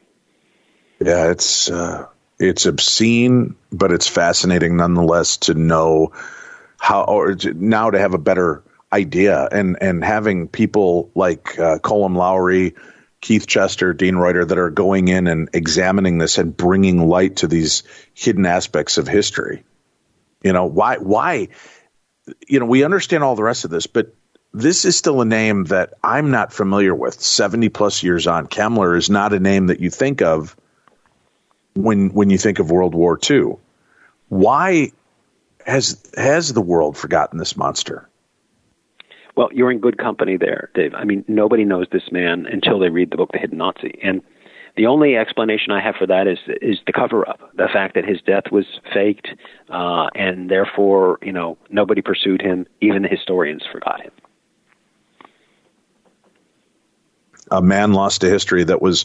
Yeah, it's, uh, it's obscene, but it's fascinating nonetheless to know how, or to, now to have a better idea, and and having people like uh, Colm Lowry, Keith Chester, Dean Reuter that are going in and examining this and bringing light to these hidden aspects of history. You know, why why you know, we understand all the rest of this, but this is still a name that I'm not familiar with seventy plus years on. Kammler is not a name that you think of when when you think of World War Two. Why has has the world forgotten this monster? Well, you're in good company there, Dave. I mean, nobody knows this man until they read the book, The Hidden Nazi. And the only explanation I have for that is is the cover-up, the fact that his death was faked, uh, and therefore, you know, nobody pursued him. Even the historians forgot him. A man lost to history that was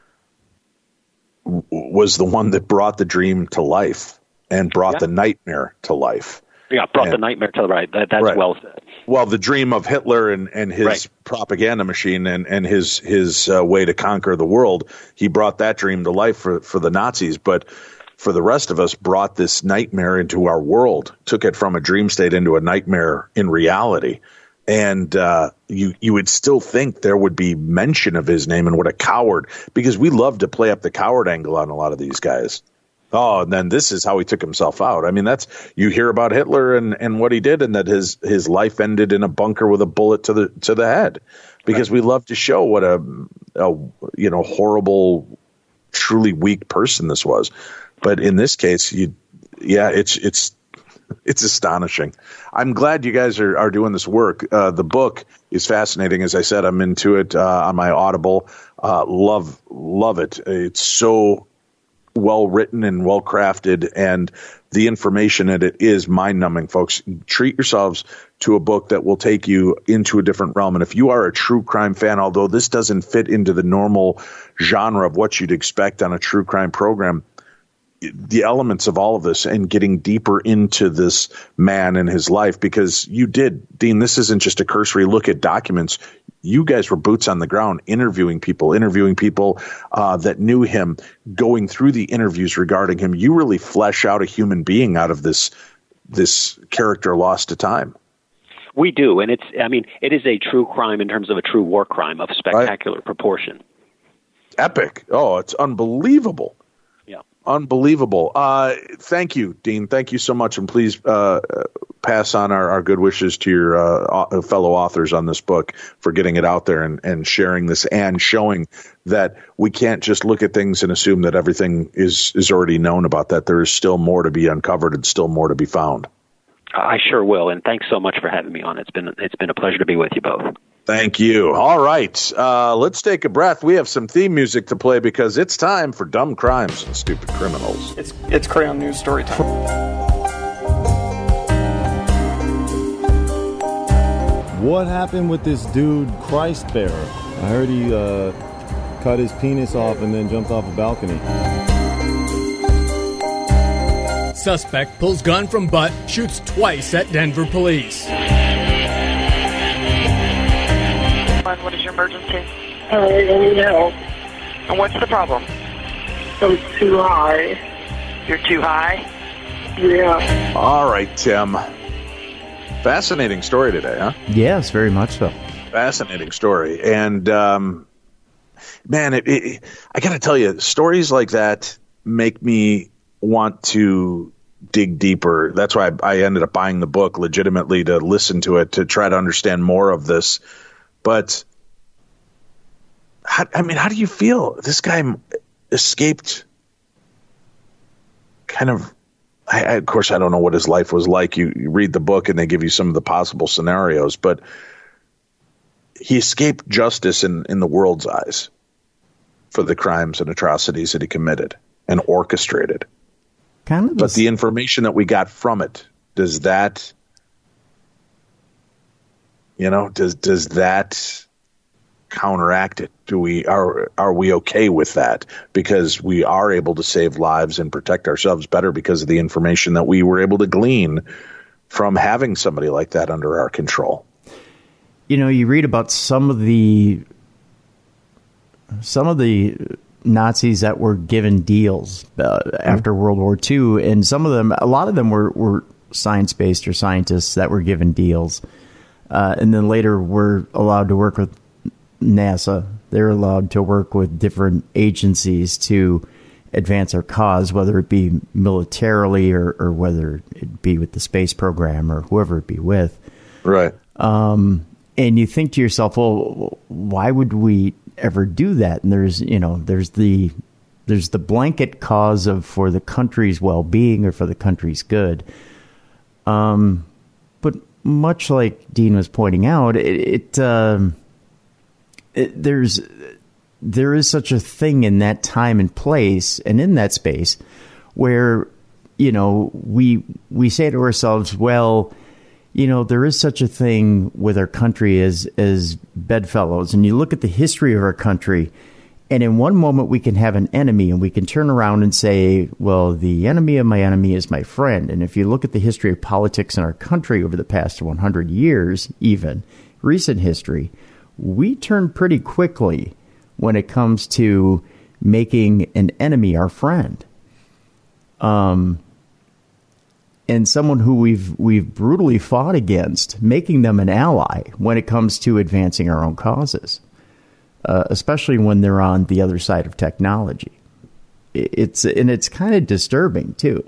was the one that brought the dream to life and brought Yeah. the nightmare to life. Yeah, brought And- the nightmare to the right. That, that's Right. well said. Well, the dream of Hitler and, and his Right. propaganda machine and, and his his uh, way to conquer the world, he brought that dream to life for, for the Nazis. But for the rest of us, brought this nightmare into our world, took it from a dream state into a nightmare in reality. And uh, you you would still think there would be mention of his name and what a coward, because we love to play up the coward angle on a lot of these guys. Oh, and then this is how he took himself out. I mean, that's, you hear about Hitler and, and what he did, and that his his life ended in a bunker with a bullet to the to the head, because we love to show what a, a you know horrible, truly weak person this was. But in this case, you yeah, it's it's it's astonishing. I'm glad you guys are, are doing this work. Uh, the book is fascinating. As I said, I'm into it uh, on my Audible. Uh, love love it. It's so well written and well crafted, and the information in it is mind numbing, folks. Treat yourselves to a book that will take you into a different realm. And if you are a true crime fan, although this doesn't fit into the normal genre of what you'd expect on a true crime program, the elements of all of this and getting deeper into this man and his life, because you did, Dean, this isn't just a cursory look at documents. You guys were boots on the ground, interviewing people, interviewing people uh, that knew him, going through the interviews regarding him. You really flesh out a human being out of this this character lost to time. We do, and it's, I mean, it is a true crime in terms of a true war crime of spectacular right. proportion. Epic. Oh, it's unbelievable. Yeah. Unbelievable. Uh, thank you, Dean. Thank you so much. And please uh, pass on our, our good wishes to your uh, fellow authors on this book for getting it out there and, and sharing this and showing that we can't just look at things and assume that everything is, is already known about that. There is still more to be uncovered and still more to be found. I sure will. And thanks so much for having me on. It's been, it's been a pleasure to be with you both. Thank you. All right. Uh, let's take a breath. We have some theme music to play because it's time for Dumb Crimes and Stupid Criminals. It's it's Crayon News story time. What happened with this dude, Christ Bearer? I heard he uh, cut his penis off and then jumped off a balcony. Suspect pulls gun from butt, shoots twice at Denver police. What is your emergency? I need help. And what's the problem? I'm too high. You're too high? Yeah. All right, Tim. Fascinating story today, huh? Yes, very much so. Fascinating story. And, um, man, it, it, I got to tell you, stories like that make me want to dig deeper. That's why I, I ended up buying the book legitimately to listen to it, to try to understand more of this. But, how, I mean, how do you feel? This guy escaped kind of, I, I, of course, I don't know what his life was like. You, you read the book and they give you some of the possible scenarios, but he escaped justice in, in the world's eyes for the crimes and atrocities that he committed and orchestrated. Kind of. But the information that we got from it, does that... You know, does does that counteract it? Do we are are we okay with that? Because we are able to save lives and protect ourselves better because of the information that we were able to glean from having somebody like that under our control. You know, you read about some of the some of the Nazis that were given deals uh, after mm-hmm. World War Two, and some of them, a lot of them were, were science-based or scientists that were given deals. Uh, and then later were allowed to work with NASA. They're allowed to work with different agencies to advance our cause, whether it be militarily or, or whether it be with the space program or whoever it be with. Right. Um, and you think to yourself, well, why would we ever do that? And there's, you know, there's the there's the blanket cause of for the country's well-being or for the country's good. Um, but much like Dean was pointing out, it, it, um, it there's there is such a thing in that time and place and in that space where, you know, we we say to ourselves, well, you know, there is such a thing with our country as as bedfellows. And you look at the history of our country, and in one moment we can have an enemy and we can turn around and say, well, the enemy of my enemy is my friend. And if you look at the history of politics in our country over the past one hundred years, even recent history, we turn pretty quickly when it comes to making an enemy our friend. Um, and someone who we've we've brutally fought against, making them an ally when it comes to advancing our own causes, uh, especially when they're on the other side of technology. It's and it's kind of disturbing too.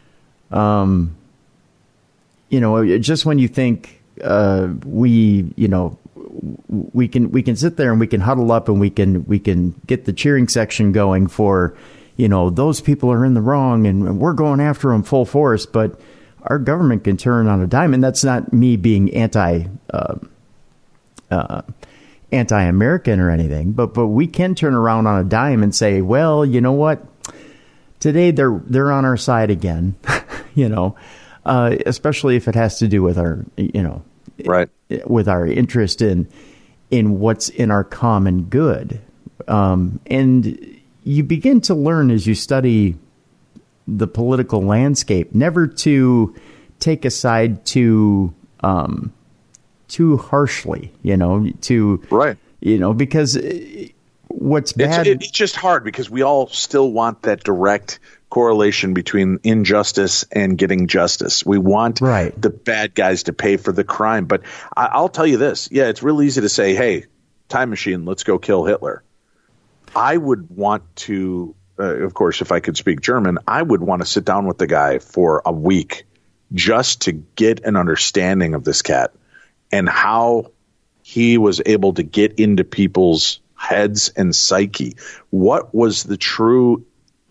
Um, you know, just when you think uh, we, you know, we can we can sit there and we can huddle up and we can we can get the cheering section going for, you know, those people are in the wrong and we're going after them full force. But our government can turn on a dime. And that's not me being anti uh, uh, anti-American or anything. But but we can turn around on a dime and say, well, you know what? Today they're they're on our side again, you know, uh, especially if it has to do with our, you know, right, with our interest in in what's in our common good. Um, and you begin to learn as you study the political landscape, never to take a side too um, too harshly, you know, to right, you know, because what's bad. It's, it's just hard because we all still want that direct correlation between injustice and getting justice. We want right. the bad guys to pay for the crime. But I, I'll tell you this. Yeah, it's real easy to say, hey, time machine, let's go kill Hitler. I would want to, uh, of course, if I could speak German, I would want to sit down with the guy for a week just to get an understanding of this cat and how he was able to get into people's heads and psyche. What was the true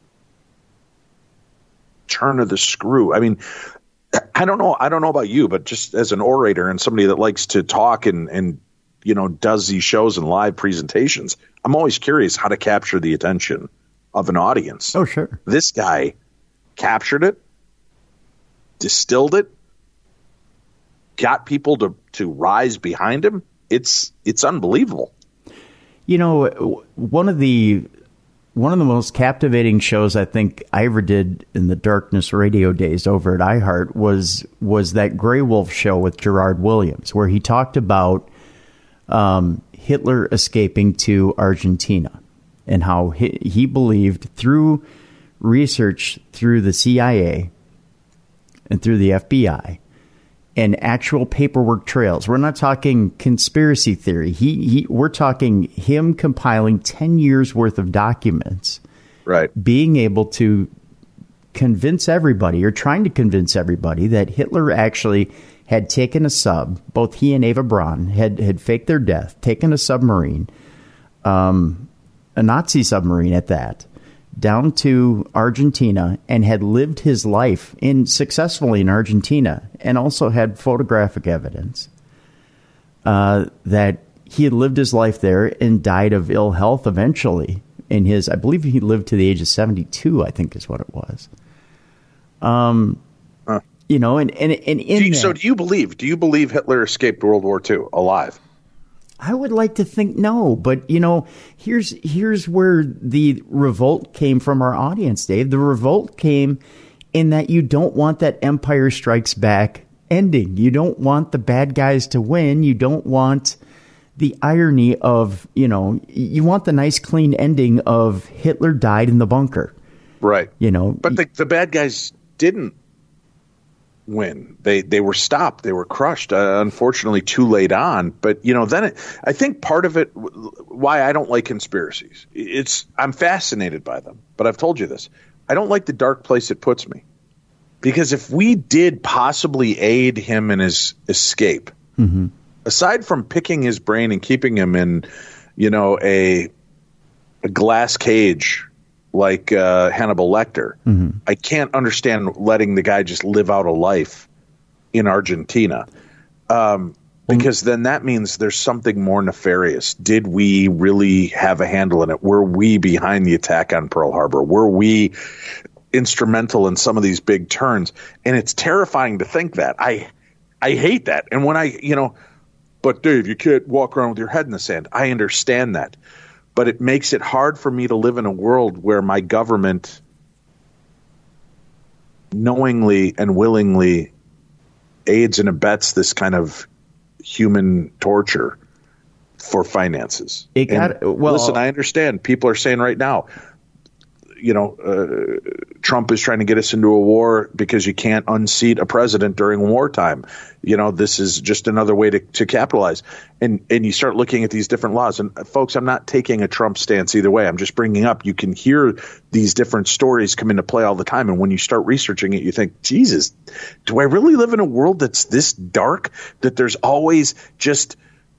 turn of the screw? I mean, I don't know. I don't know about you, but just as an orator and somebody that likes to talk and, and, you know, does these shows and live presentations, I'm always curious how to capture the attention of an audience. Oh, sure. This guy captured it, distilled it, got people to, to rise behind him. It's, it's unbelievable. You know, one of the one of the most captivating shows I think I ever did in the Darkness radio days over at iHeart was was that Grey Wolf show with Gerard Williams, where he talked about um, Hitler escaping to Argentina and how he, he believed through research through the C I A and through the F B I and actual paperwork trails. We're not talking conspiracy theory. He, he, we're talking him compiling ten years worth of documents, right? Being able to convince everybody, or trying to convince everybody, that Hitler actually had taken a sub. Both he and Eva Braun had had faked their death, taken a submarine, um, a Nazi submarine at that, down to Argentina, and had lived his life in successfully in Argentina, and also had photographic evidence uh, that he had lived his life there and died of ill health eventually. In his, I believe he lived to the age of seventy-two, I think is what it was. Um, huh. You know, and and, and in do you, that, so do you believe? Do you believe Hitler escaped World War Two alive? I would like to think no, but you know, here's here's where the revolt came from our audience, Dave. The revolt came in that you don't want that Empire Strikes Back ending. You don't want the bad guys to win. You don't want the irony of, you know, you want the nice clean ending of Hitler died in the bunker. Right. You know, but the, the bad guys didn't win. They they were stopped. They were crushed. Uh, unfortunately, too late on. But you know, then it, I think part of it, why I don't like conspiracies, it's I'm fascinated by them. But I've told you this. I don't like the dark place it puts me, because if we did possibly aid him in his escape, mm-hmm. aside from picking his brain and keeping him in, you know, a a glass cage like uh, Hannibal Lecter, mm-hmm. I can't understand letting the guy just live out a life in Argentina. Um, because then that means there's something more nefarious. Did we really have a handle in it? Were we behind the attack on Pearl Harbor? Were we instrumental in some of these big turns? And it's terrifying to think that. I I hate that. And when I, you know, but Dave, you can't walk around with your head in the sand. I understand that. But it makes it hard for me to live in a world where my government knowingly and willingly aids and abets this kind of human torture for finances. It got, and well, listen, I understand. People are saying right now, you know, uh, Trump is trying to get us into a war because you can't unseat a president during wartime. You know, this is just another way to, to capitalize. And and you start looking at these different laws. And folks, I'm not taking a Trump stance either way. I'm just bringing up, you can hear these different stories come into play all the time. And when you start researching it, you think, Jesus, do I really live in a world that's this dark, that there's always just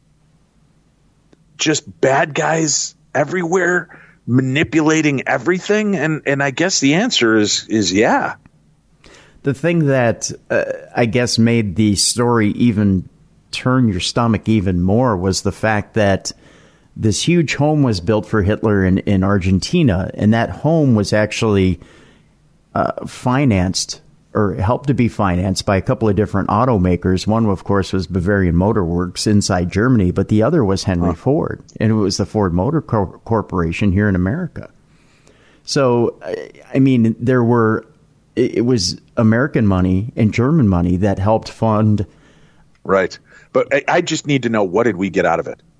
just bad guys everywhere manipulating everything? And and I guess the answer is is yeah. The thing that uh, I guess made the story even turn your stomach even more was the fact that this huge home was built for Hitler in, in Argentina, and that home was actually uh, financed or helped to be financed by a couple of different automakers. One, of course, was Bavarian Motor Works inside Germany, but the other was Henry huh. Ford, and it was the Ford Motor Cor- Corporation here in America. So, I mean, there were, it was American money and German money that helped fund. Right. But I, I just need to know, what did we get out of it?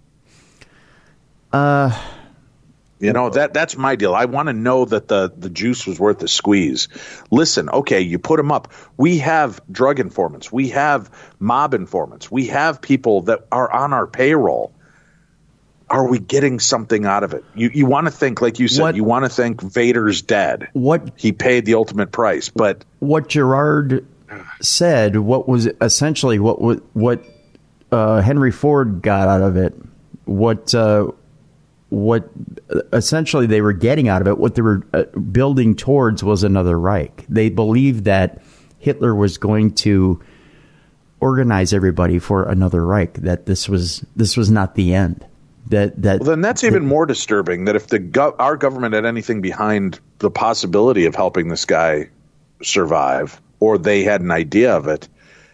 Uh, You know, that that's my deal. I want to know that the, the juice was worth the squeeze. Listen, okay, you put them up. We have drug informants. We have mob informants. We have people that are on our payroll. Are we getting something out of it? You you want to think, like you said, what, you want to think Vader's dead. What he paid the ultimate price, but what Gerard said, what was essentially what what, what uh, Henry Ford got out of it, what. Uh, What essentially they were getting out of it, what they were uh, building towards was another Reich. They believed that Hitler was going to organize everybody for another Reich, that this was this was not the end. That that well, then that's even more disturbing, that if the go- our government had anything behind the possibility of helping this guy survive, or they had an idea of it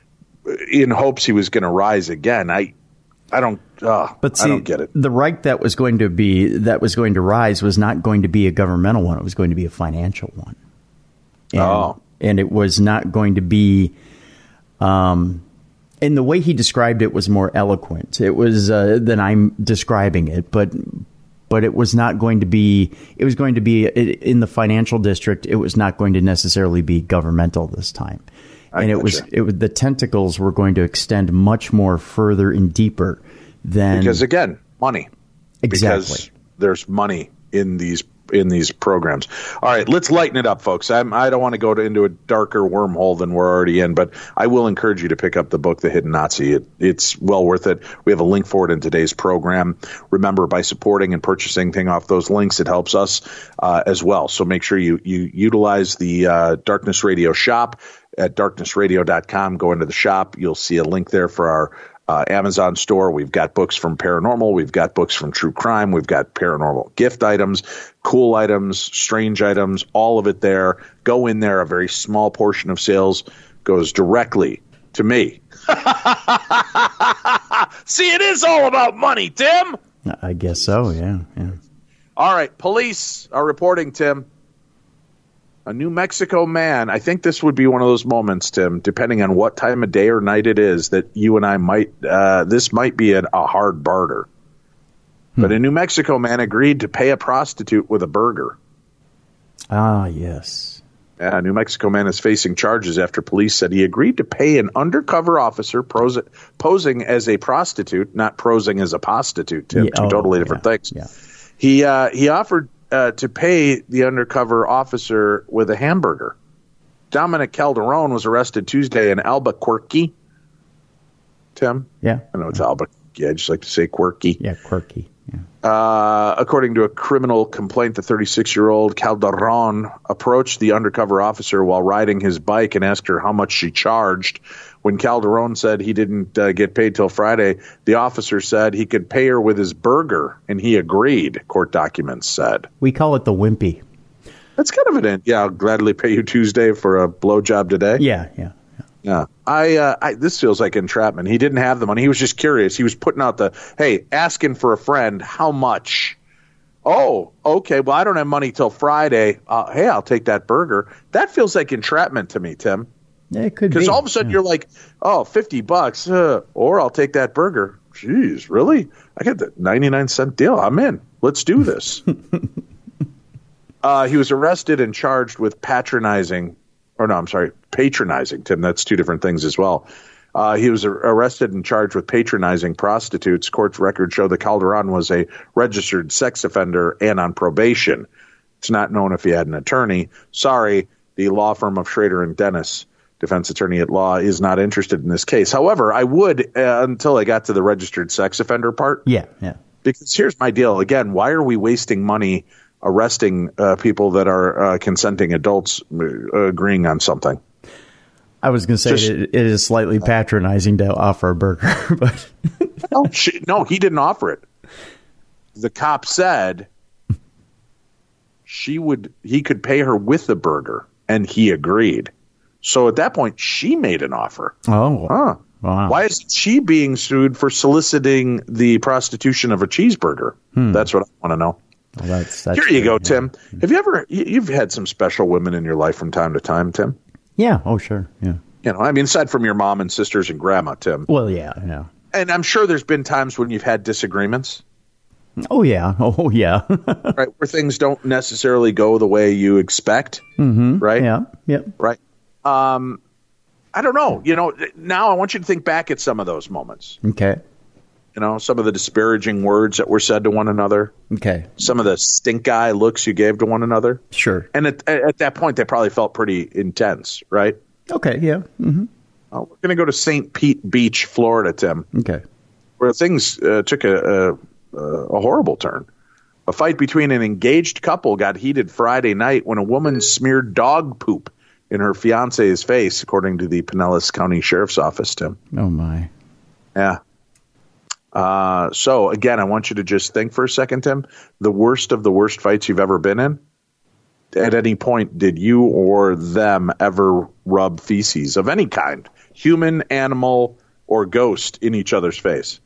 in hopes he was going to rise again. I I don't. Uh, but see, I don't get it. The Reich that was going to be that was going to rise was not going to be a governmental one. It was going to be a financial one. And, oh, and it was not going to be. Um, and the way he described it was more eloquent. It was uh, than I'm describing it, but but it was not going to be. It was going to be in the financial district. It was not going to necessarily be governmental this time. And it was, it was the tentacles were going to extend much more further and deeper than because again, money. Exactly. Because there's money in these in these programs. All right, let's lighten it up, folks. I'm, I don't want to go to, into a darker wormhole than we're already in, but I will encourage you to pick up the book, The Hidden Nazi. It, it's well worth it. We have a link for it in today's program. Remember, by supporting and purchasing thing off those links, it helps us uh, as well. So make sure you you utilize the uh, Darkness Radio shop at darkness radio dot com. Go into the shop. You'll see a link there for our uh, Amazon store. We've got books from paranormal. We've got books from true crime. We've got paranormal gift items, cool items, strange items, all of it there. Go in there. A very small portion of sales goes directly to me. See, it is all about money, Tim. I guess so, yeah. yeah. All right. Police are reporting, Tim. A New Mexico man, I think this would be one of those moments, Tim, depending on what time of day or night it is, that you and I might, uh, this might be an, a hard barter. Hmm. But a New Mexico man agreed to pay a prostitute with a burger. Ah, yes. A New Mexico man is facing charges after police said he agreed to pay an undercover officer pros- posing as a prostitute, not posing as a prostitute, Tim, yeah, two oh, totally different yeah, things. Yeah. He, uh, he offered Uh, to pay the undercover officer with a hamburger. Dominic Calderon was arrested Tuesday in Albuquerque. Tim? Yeah. I know it's Albuquerque. I just like to say quirky. Yeah, quirky. yeah. Uh, according to a criminal complaint, the thirty-six-year-old Calderon approached the undercover officer while riding his bike and asked her how much she charged. When Calderon said he didn't uh, get paid till Friday, the officer said he could pay her with his burger, and he agreed, court documents said. We call it the wimpy. That's kind of an, yeah, I'll gladly pay you Tuesday for a blowjob today. Yeah, yeah. Yeah, I, uh, I. This feels like entrapment. He didn't have the money. He was just curious. He was putting out the, hey, asking for a friend, how much? Oh, okay. Well, I don't have money till Friday. Uh, hey, I'll take that burger. That feels like entrapment to me, Tim. Yeah, it could be. Because all of a sudden yeah. you're like, oh, fifty bucks, uh, or I'll take that burger. Jeez, really? I got the ninety-nine cent deal. I'm in. Let's do this. uh, he was arrested and charged with patronizing. Or no, I'm sorry, patronizing, Tim. That's two different things as well. Uh, he was ar- arrested and charged with patronizing prostitutes. Court records show that Calderon was a registered sex offender and on probation. It's not known if he had an attorney. Sorry, the law firm of Schrader and Dennis, defense attorney at law, is not interested in this case. However, I would uh, until I got to the registered sex offender part. Yeah, yeah. Because here's my deal. Again, why are we wasting money arresting uh, people that are uh, consenting adults uh, agreeing on something? I was going to say Just, it, it is slightly patronizing to offer a burger, but no, she, no, he didn't offer it. The cop said she would, he could pay her with the burger, and he agreed. So at that point, she made an offer. oh, Huh. wow. Why is she being sued for soliciting the prostitution of a cheeseburger? Hmm. That's what I want to know. Well, that's, that's Here you good, go, yeah. Tim. Have you ever, you- you've had some special women in your life from time to time, Tim? Yeah. Oh, sure. Yeah. You know, I mean, aside from your mom and sisters and grandma, Tim. Well, yeah. Yeah. And I'm sure there's been times when you've had disagreements, Oh, yeah. Oh, yeah. right? Where things don't necessarily go the way you expect, mm-hmm. right? Yeah. Yep. Right. Um, I don't know. You know, now I want you to think back at some of those moments. Okay. You know, some of the disparaging words that were said to one another, Okay. some of the stink eye looks you gave to one another. Sure. And at, at that point, they probably felt pretty intense, right? Okay. Yeah. Mm-hmm. Well, we're going to go to Saint Pete Beach, Florida, Tim, Okay. where things uh, took a, a, a horrible turn. A fight between an engaged couple got heated Friday night when a woman smeared dog poop in her fiance's face, according to the Pinellas County Sheriff's Office, Tim. Oh, my. Yeah. Uh, so, again, I want you to just think for a second, Tim. The worst of the worst fights you've ever been in. At any point, did you or them ever rub feces of any kind, human, animal, or ghost, in each other's face?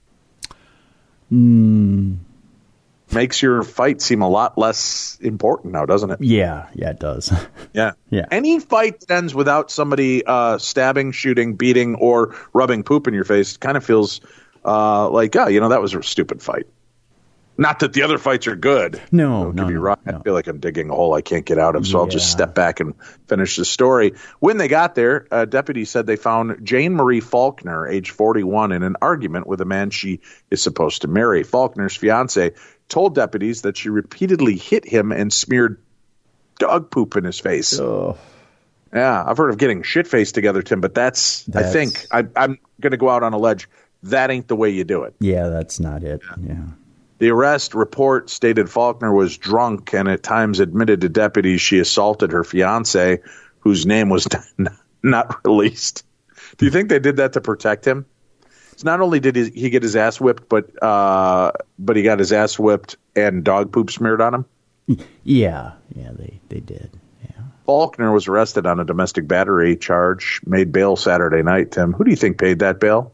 Mm. Makes your fight seem a lot less important now, doesn't it? Yeah. Yeah, it does. Yeah. Yeah. Any fight that ends without somebody uh, stabbing, shooting, beating, or rubbing poop in your face kind of feels uh, like, oh, you know, that was a stupid fight. Not that the other fights are good. No, Don't no, get me no, wrong. no. I feel like I'm digging a hole I can't get out of, so I'll just Yeah. step back and finish the story. When they got there, a deputy said they found Jane Marie Faulkner, age forty-one, in an argument with a man she is supposed to marry. Faulkner's fiance told deputies that she repeatedly hit him and smeared dog poop in his face. Oh. Yeah, I've heard of getting shit-faced together, Tim, but that's, I That's- think, I, I'm going to go out on a ledge. That ain't the way you do it. Yeah, that's not it. Yeah. The arrest report stated Faulkner was drunk and at times admitted to deputies she assaulted her fiance, whose name was not released. Do you think they did that to protect him? So not only did he, he get his ass whipped, but uh, but he got his ass whipped and dog poop smeared on him? Yeah. Yeah, they, they did. Yeah. Faulkner was arrested on a domestic battery charge, made bail Saturday night, Tim. Who do you think paid that bail?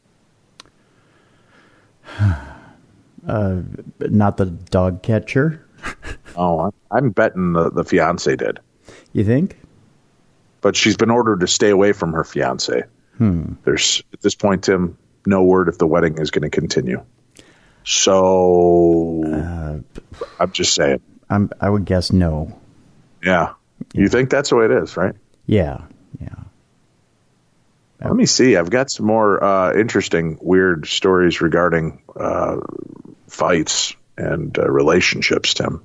Uh, not the dog catcher. Oh, I'm betting the, the fiance did. You think? But she's been ordered to stay away from her fiance. Hmm. There's, at this point, Tim, no word if the wedding is going to continue. So, Uh, I'm just saying. I'm, I would guess no. Yeah. You think that's the way it is, right? Yeah. Yeah. Let me see. I've got some more uh, interesting, weird stories regarding uh, fights and uh, relationships, Tim.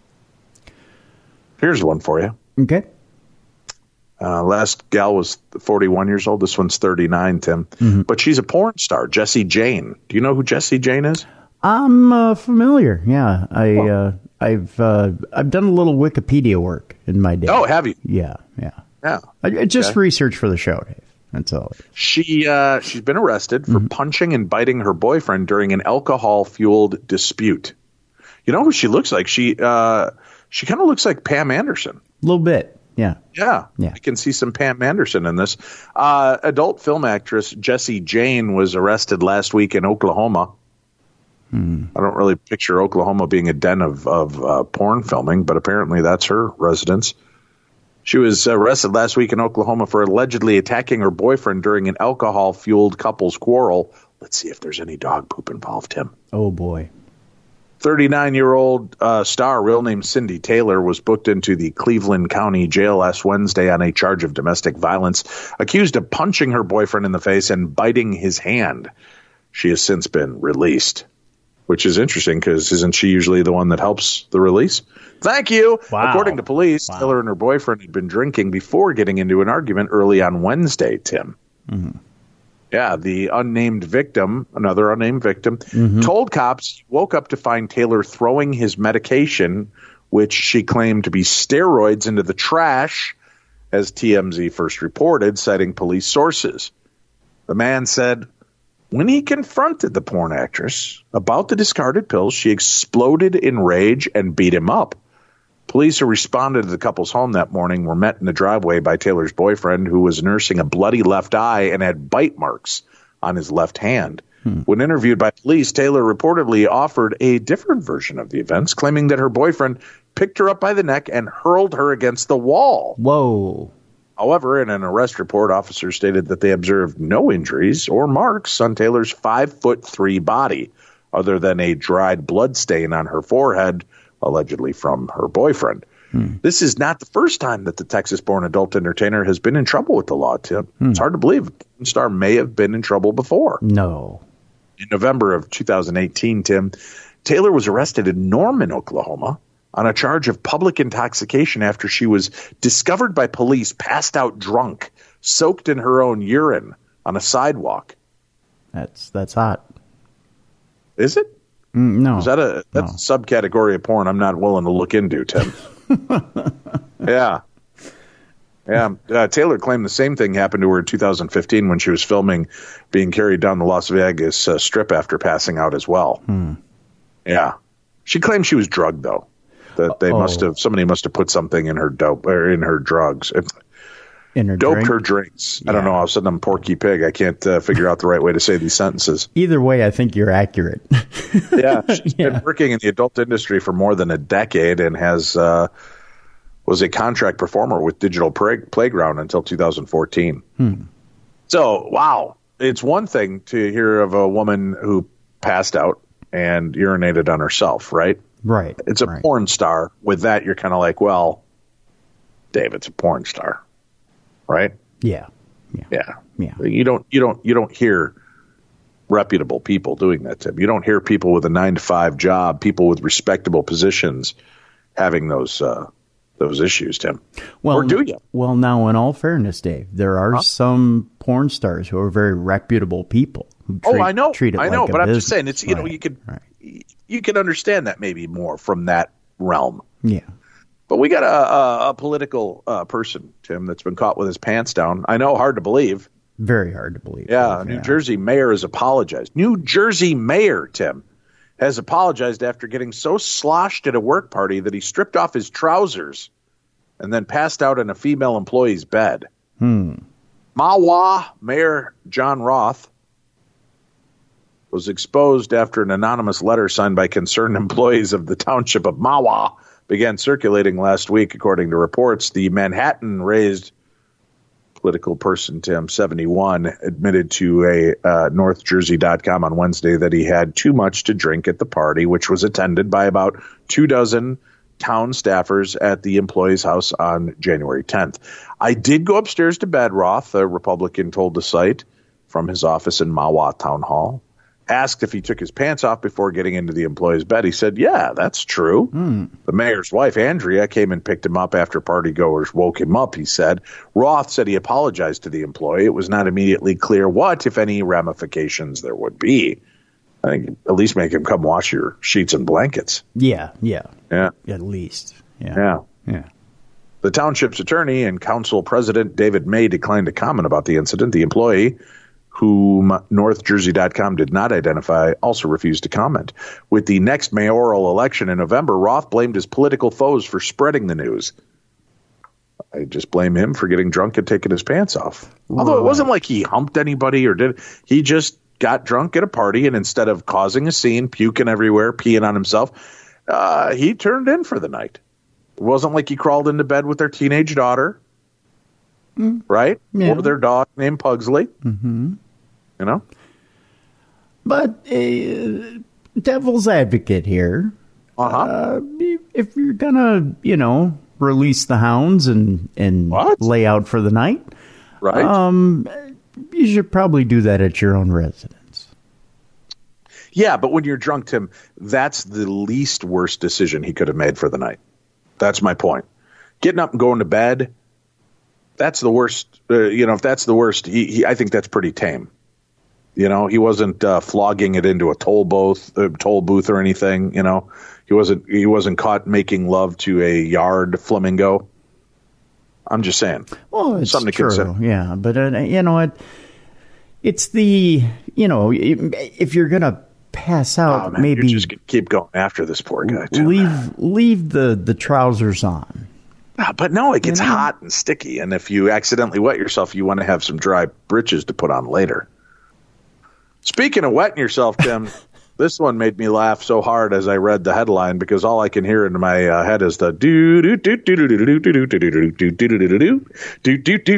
Here's one for you. Okay. Uh, last gal was forty-one years old. This one's thirty-nine, Tim. Mm-hmm. But she's a porn star, Jessie Jane. Do you know who Jessie Jane is? I'm uh, familiar. Yeah, I uh, I've uh, I've done a little Wikipedia work in my day. Oh, have you? Yeah, yeah, yeah. I, I just okay. research for the show, Dave. That's all. She uh, she's been arrested for mm-hmm. punching and biting her boyfriend during an alcohol-fueled dispute. You know who she looks like? She uh, she kind of looks like Pam Anderson. A little bit. Yeah. Yeah. Yeah. I can see some Pam Anderson in this. Uh, adult film actress Jessie Jane was arrested last week in Oklahoma. Hmm. I don't really picture Oklahoma being a den of, of uh, porn filming, but apparently that's her residence. She was arrested last week in Oklahoma for allegedly attacking her boyfriend during an alcohol-fueled couple's quarrel. Let's see if there's any dog poop involved, Tim. Oh, boy. thirty-nine-year-old uh, star, real name Cindy Taylor, was booked into the Cleveland County Jail last Wednesday on a charge of domestic violence, accused of punching her boyfriend in the face and biting his hand. She has since been released, which is interesting because isn't she usually the one that helps the release? Thank you. Wow. According to police, wow. Taylor and her boyfriend had been drinking before getting into an argument early on Wednesday, Tim. Mm-hmm. Yeah, the unnamed victim, another unnamed victim, mm-hmm. told cops he woke up to find Taylor throwing his medication, which she claimed to be steroids, into the trash, as T M Z first reported, citing police sources. The man said when he confronted the porn actress about the discarded pills, she exploded in rage and beat him up. Police who responded to the couple's home that morning were met in the driveway by Taylor's boyfriend, who was nursing a bloody left eye and had bite marks on his left hand. Hmm. When interviewed by police, Taylor reportedly offered a different version of the events, claiming that her boyfriend picked her up by the neck and hurled her against the wall. Whoa. However, in an arrest report, officers stated that they observed no injuries or marks on Taylor's five foot three body, other than a dried blood stain on her forehead, allegedly from her boyfriend. Hmm. This is not the first time that the Texas-born adult entertainer has been in trouble with the law, Tim. Hmm. It's hard to believe a porn star may have been in trouble before. No. In November of two thousand eighteen, Tim, Taylor was arrested in Norman, Oklahoma, on a charge of public intoxication after she was discovered by police passed out drunk, soaked in her own urine on a sidewalk. That's that's hot. Is it? Mm, no. Is that a that's no. a subcategory of porn I'm not willing to look into, Tim? yeah. Yeah. Uh, Taylor claimed the same thing happened to her in two thousand fifteen when she was filming being carried down the Las Vegas uh, Strip after passing out as well. Hmm. Yeah. She claimed she was drugged, though. That they oh. must have somebody must have put something in her dope or in her drugs. In her doped drink? her drinks. Yeah. I don't know. All of a sudden I'm Porky Pig. I can't uh, figure out the right way to say these sentences. Either way, I think you're accurate. yeah, she's yeah. been working in the adult industry for more than a decade and has uh, was a contract performer with Digital Play- Playground until two thousand fourteen. Hmm. So, wow, it's one thing to hear of a woman who passed out and urinated on herself, right? Right. It's a right. porn star. With that, you're kind of like, well, Dave, it's a porn star, right? Yeah. Yeah. Yeah. Yeah. You don't. You don't. You don't hear reputable people doing that, Tim. You don't hear people with a nine to five job, people with respectable positions, having those uh, those issues, Tim. Well, or do you? Well, now, in all fairness, Dave, there are huh? some porn stars who are very reputable people. Who treat, oh, I know. Treat it I like know, a but I'm business. just saying, it's you right. know, you could right. you can understand that maybe more from that realm. Yeah. But we got a, a, a political uh, person, Tim, that's been caught with his pants down. I know, hard to believe. Very hard to believe. Yeah, Dave, New yeah. Jersey mayor has apologized. New Jersey mayor, Tim, has apologized after getting so sloshed at a work party that he stripped off his trousers and then passed out in a female employee's bed. Hmm. Mahwah Mayor John Roth was exposed after an anonymous letter signed by concerned employees of the township of Mahwah began circulating last week, according to reports. The Manhattan-raised political person, Tim, seventy-one, admitted to a uh, North Jersey dot com on Wednesday that he had too much to drink at the party, which was attended by about two dozen town staffers at the employee's house on January tenth. I did go upstairs to bed, Roth, a Republican, told the site from his office in Mahwah Town Hall. Asked if he took his pants off before getting into the employee's bed, he said, yeah, that's true. Mm. The mayor's wife, Andrea, came and picked him up after partygoers woke him up, he said. Roth said he apologized to the employee. It was not immediately clear what, if any, ramifications there would be. I think at least make him come wash your sheets and blankets. Yeah, yeah. Yeah. At least. Yeah. Yeah. Yeah. The township's attorney and council president, David May, declined to comment about the incident. The employee, whom North Jersey dot com did not identify, also refused to comment. With the next mayoral election in November, Roth blamed his political foes for spreading the news. I just blame him for getting drunk and taking his pants off. Although it wasn't like he humped anybody or did. He just got drunk at a party, and instead of causing a scene, puking everywhere, peeing on himself, uh, he turned in for the night. It wasn't like he crawled into bed with their teenage daughter, mm. right? Yeah. Or their dog named Pugsley. Mm-hmm. You know? But uh, devil's advocate here. Uh-huh. Uh, if you're going to, you know, release the hounds and, and lay out for the night, right? Um, you should probably do that at your own residence. Yeah, but when you're drunk, Tim, that's the least worst decision he could have made for the night. That's my point. Getting up and going to bed, that's the worst. Uh, you know, if that's the worst, he, he, I think that's pretty tame. You know, he wasn't uh, flogging it into a toll booth, uh, toll booth or anything. You know, he wasn't. He wasn't caught making love to a yard flamingo. I'm just saying. Well, it's something to true. consider. Yeah, but uh, you know, it, it's the you know, if you're gonna pass out, oh, man, maybe you're just gonna keep going after this poor guy. Too. Leave leave the, the trousers on. Ah, but no, it gets you know? hot and sticky, and if you accidentally wet yourself, you want to have some dry breeches to put on later. Speaking of wetting yourself, Tim, this one made me laugh so hard as I read the headline because all I can hear in my uh, head is the do do do do do do do do do do do do do do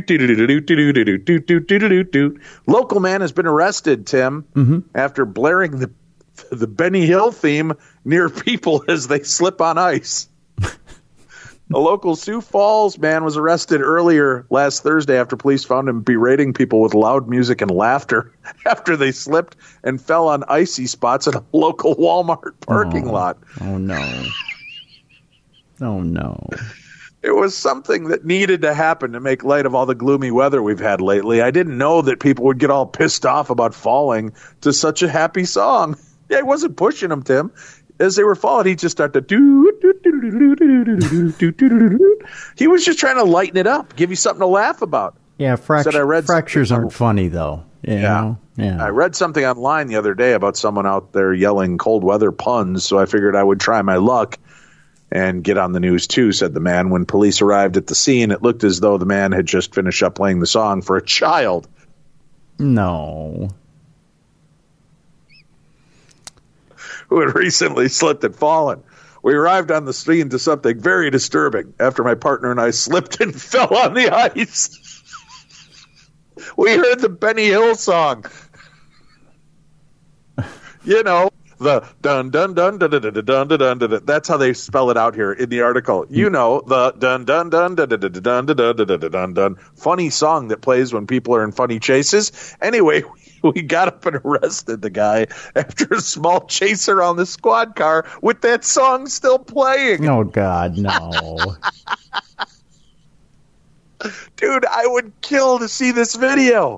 do do do. Local man has been arrested, Tim, after blaring the the Benny Hill theme near people as they slip on ice. A local Sioux Falls man was arrested earlier last Thursday after police found him berating people with loud music and laughter after they slipped and fell on icy spots at a local Walmart parking oh, lot. Oh, no. Oh, no. It was something that needed to happen to make light of all the gloomy weather we've had lately. I didn't know that people would get all pissed off about falling to such a happy song. Yeah, I wasn't pushing them, Tim. As they were falling, he just started to do, do, do, do, do, do, do, do, do, do, do. He was just trying to lighten it up, give you something to laugh about. Yeah, fract- I read fractures aren't funny, though. You yeah. know? Yeah. I read something online the other day about someone out there yelling cold weather puns, so I figured I would try my luck and get on the news, too, said the man. When police arrived at the scene, it looked as though the man had just finished up playing the song for a child. No. Who had recently slipped and fallen. We arrived on the scene to something very disturbing after my partner and I slipped and fell on the ice. We heard the Benny Hill song. You know, the dun dun dun dun dun dun dun dun dun. That's how they spell it out here in the article. You know, the dun dun dun dun dun dun dun dun dun dun dun dun. Funny song that plays when people are in funny chases. Anyway, we got up and arrested the guy after a small chase around the squad car with that song still playing. Oh, God, no. Dude, I would kill to see this video.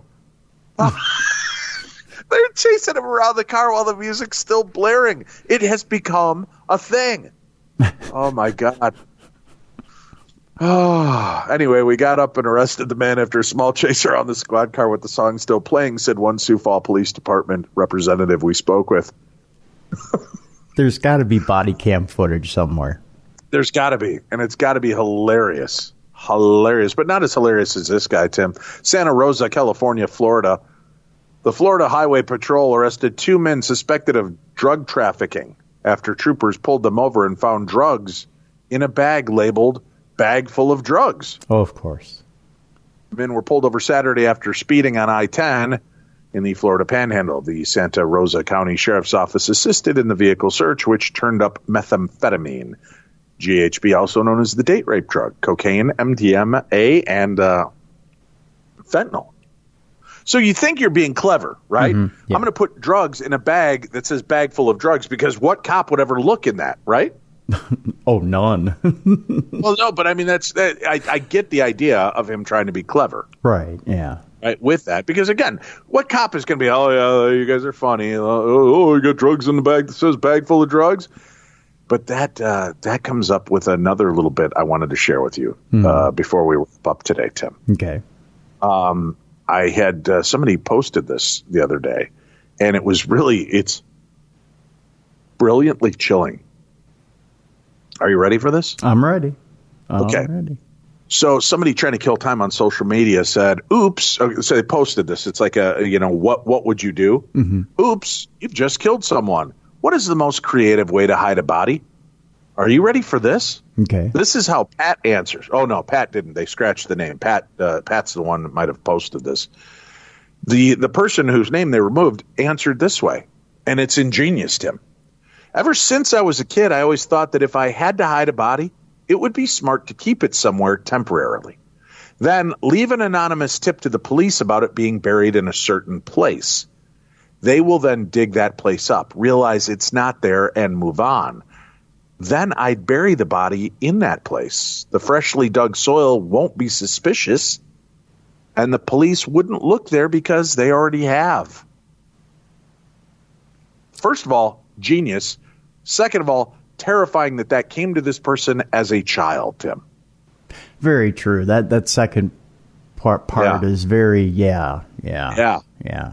They're chasing him around the car while the music's still blaring. It has become a thing. Oh, my God. Oh, anyway, we got up and arrested the man after a small chase around the squad car with the song still playing, said one Sioux Falls Police Department representative we spoke with. There's got to be body cam footage somewhere. There's got to be, and it's got to be hilarious. Hilarious, but not as hilarious as this guy, Tim. Santa Rosa, California, Florida. The Florida Highway Patrol arrested two men suspected of drug trafficking after troopers pulled them over and found drugs in a bag labeled bag full of drugs. Oh, of course. Men were pulled over Saturday after speeding on I ten in the Florida Panhandle. The Santa Rosa County Sheriff's Office assisted in the vehicle search, which turned up methamphetamine, G H B, also known as the date rape drug, cocaine, M D M A, and uh, fentanyl. So you think you're being clever, right? Mm-hmm, yeah. I'm going to put drugs in a bag that says bag full of drugs because what cop would ever look in that, right? Oh, none. Well, no, but I mean, that's that, I, I get the idea of him trying to be clever. Right, yeah. Right, with that, because again, what cop is going to be, oh, yeah, you guys are funny. Oh, oh, you got drugs in the bag that says bag full of drugs. But that uh, that comes up with another little bit I wanted to share with you mm. uh, before we wrap up today, Tim. Okay. Um, I had uh, somebody posted this the other day, and it was really, it's brilliantly chilling. Are you ready for this? I'm ready. I'm okay. ready. So somebody trying to kill time on social media said, oops. So they posted this. It's like a, you know, what, what would you do? Mm-hmm. Oops, you've just killed someone. What is the most creative way to hide a body? Are you ready for this? Okay. This is how Pat answers. Oh, no, Pat didn't. They scratched the name. Pat. Uh, Pat's the one that might have posted this. The, the person whose name they removed answered this way, and it's ingenious, Tim. Ever since I was a kid, I always thought that if I had to hide a body, it would be smart to keep it somewhere temporarily. Then leave an anonymous tip to the police about it being buried in a certain place. They will then dig that place up, realize it's not there, and move on. Then I'd bury the body in that place. The freshly dug soil won't be suspicious, and the police wouldn't look there because they already have. First of all, genius. Second of all, terrifying that that came to this person as a child, Tim. Very true. That that second part part yeah. is very, yeah, yeah, yeah, yeah.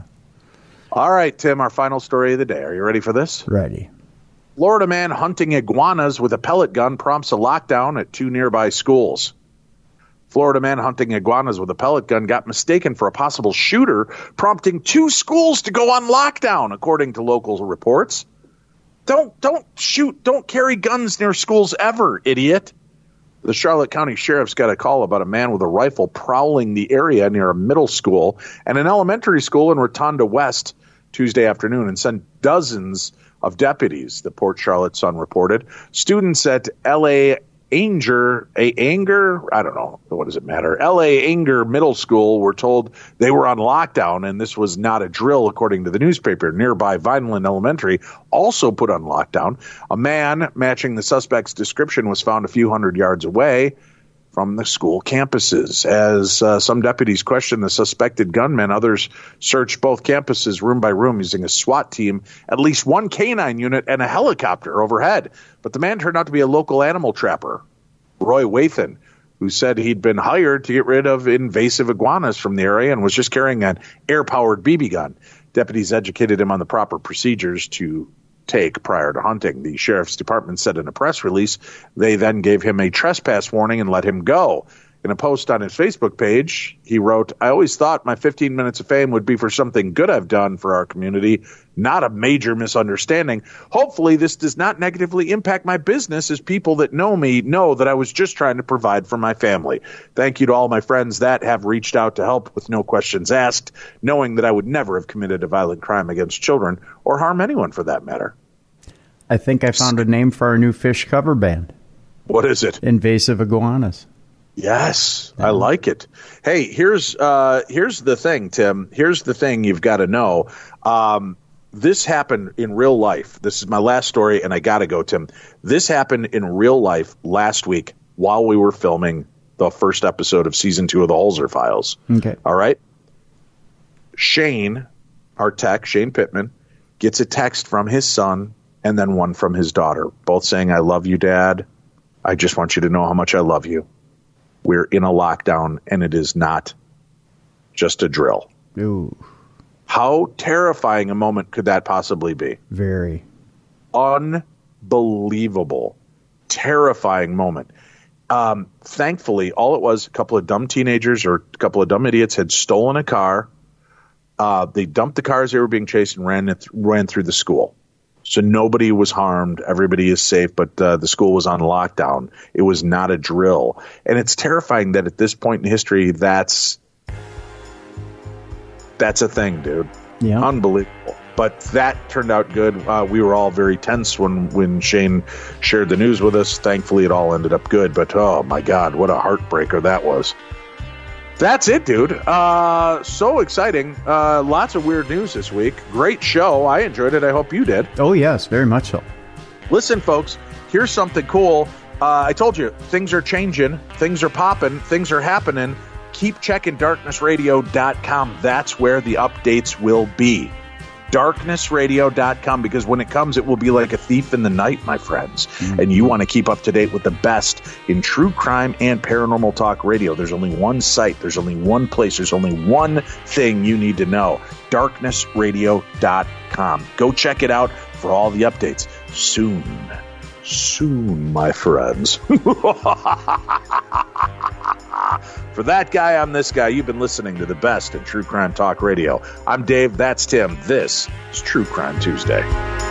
All right, Tim, our final story of the day. Are you ready for this? Ready. Florida man hunting iguanas with a pellet gun prompts a lockdown at two nearby schools. Florida man hunting iguanas with a pellet gun got mistaken for a possible shooter, prompting two schools to go on lockdown, according to local reports. Don't don't shoot, don't carry guns near schools ever, idiot. The Charlotte County Sheriff's got a call about a man with a rifle prowling the area near a middle school and an elementary school in Rotonda West Tuesday afternoon and sent dozens of deputies, the Port Charlotte Sun reported. Students at L A Anger, a Anger, I don't know, what does it matter? L A Anger Middle School were told they were on lockdown, and this was not a drill, according to the newspaper. Nearby Vineland Elementary also put on lockdown. A man matching the suspect's description was found a few hundred yards away from the school campuses. As uh, some deputies questioned the suspected gunman, others searched both campuses room by room using a SWAT team, at least one canine unit, and a helicopter overhead. But the man turned out to be a local animal trapper, Roy Wathan, who said he'd been hired to get rid of invasive iguanas from the area and was just carrying an air-powered B B gun. Deputies educated him on the proper procedures to take prior to hunting. The sheriff's department said in a press release they then gave him a trespass warning and let him go. In a post on his Facebook page, he wrote, I always thought my fifteen minutes of fame would be for something good I've done for our community, not a major misunderstanding. Hopefully this does not negatively impact my business, as people that know me know that I was just trying to provide for my family. Thank you to all my friends that have reached out to help with no questions asked, knowing that I would never have committed a violent crime against children or harm anyone for that matter. I think I found a name for our new fish cover band. What is it? Invasive iguanas. Yes, I like it. Hey, here's uh, here's the thing, Tim. Here's the thing you've got to know. Um, this happened in real life. This is my last story, and I got to go, Tim. This happened in real life last week while we were filming the first episode of season two of the Holzer Files. Okay. All right. Shane, our tech, Shane Pittman, gets a text from his son and then one from his daughter, both saying, I love you, Dad. I just want you to know how much I love you. We're in a lockdown, and it is not just a drill. Ooh. How terrifying a moment could that possibly be? Very. Unbelievable. Terrifying moment. Um, thankfully, all it was, a couple of dumb teenagers or a couple of dumb idiots had stolen a car. Uh, they dumped the cars they were being chased and ran, it, ran through the school. So nobody was harmed. Everybody is safe, but uh, the school was on lockdown. It was not a drill. And it's terrifying that at this point in history, that's that's a thing, dude. Yeah. Unbelievable. But that turned out good. Uh, we were all very tense when, when Shane shared the news with us. Thankfully, it all ended up good. But, oh, my God, what a heartbreaker that was. That's it, dude. Uh, so exciting. Uh, lots of weird news this week. Great show. I enjoyed it. I hope you did. Oh, yes, very much so. Listen, folks, here's something cool. Uh, I told you, things are changing, things are popping, things are happening. Keep checking darkness radio dot com. That's where the updates will be. darkness radio dot com, because when it comes, it will be like a thief in the night, my friends. Mm-hmm. And you want to keep up to date with the best in true crime and paranormal talk radio. There's only one site. There's only one place. There's only one thing you need to know. darkness radio dot com. Go check it out for all the updates. Soon. Soon, my friends. For that guy, I'm this guy. You've been listening to the best in true crime talk radio. I'm Dave. That's Tim. This is True Crime Tuesday.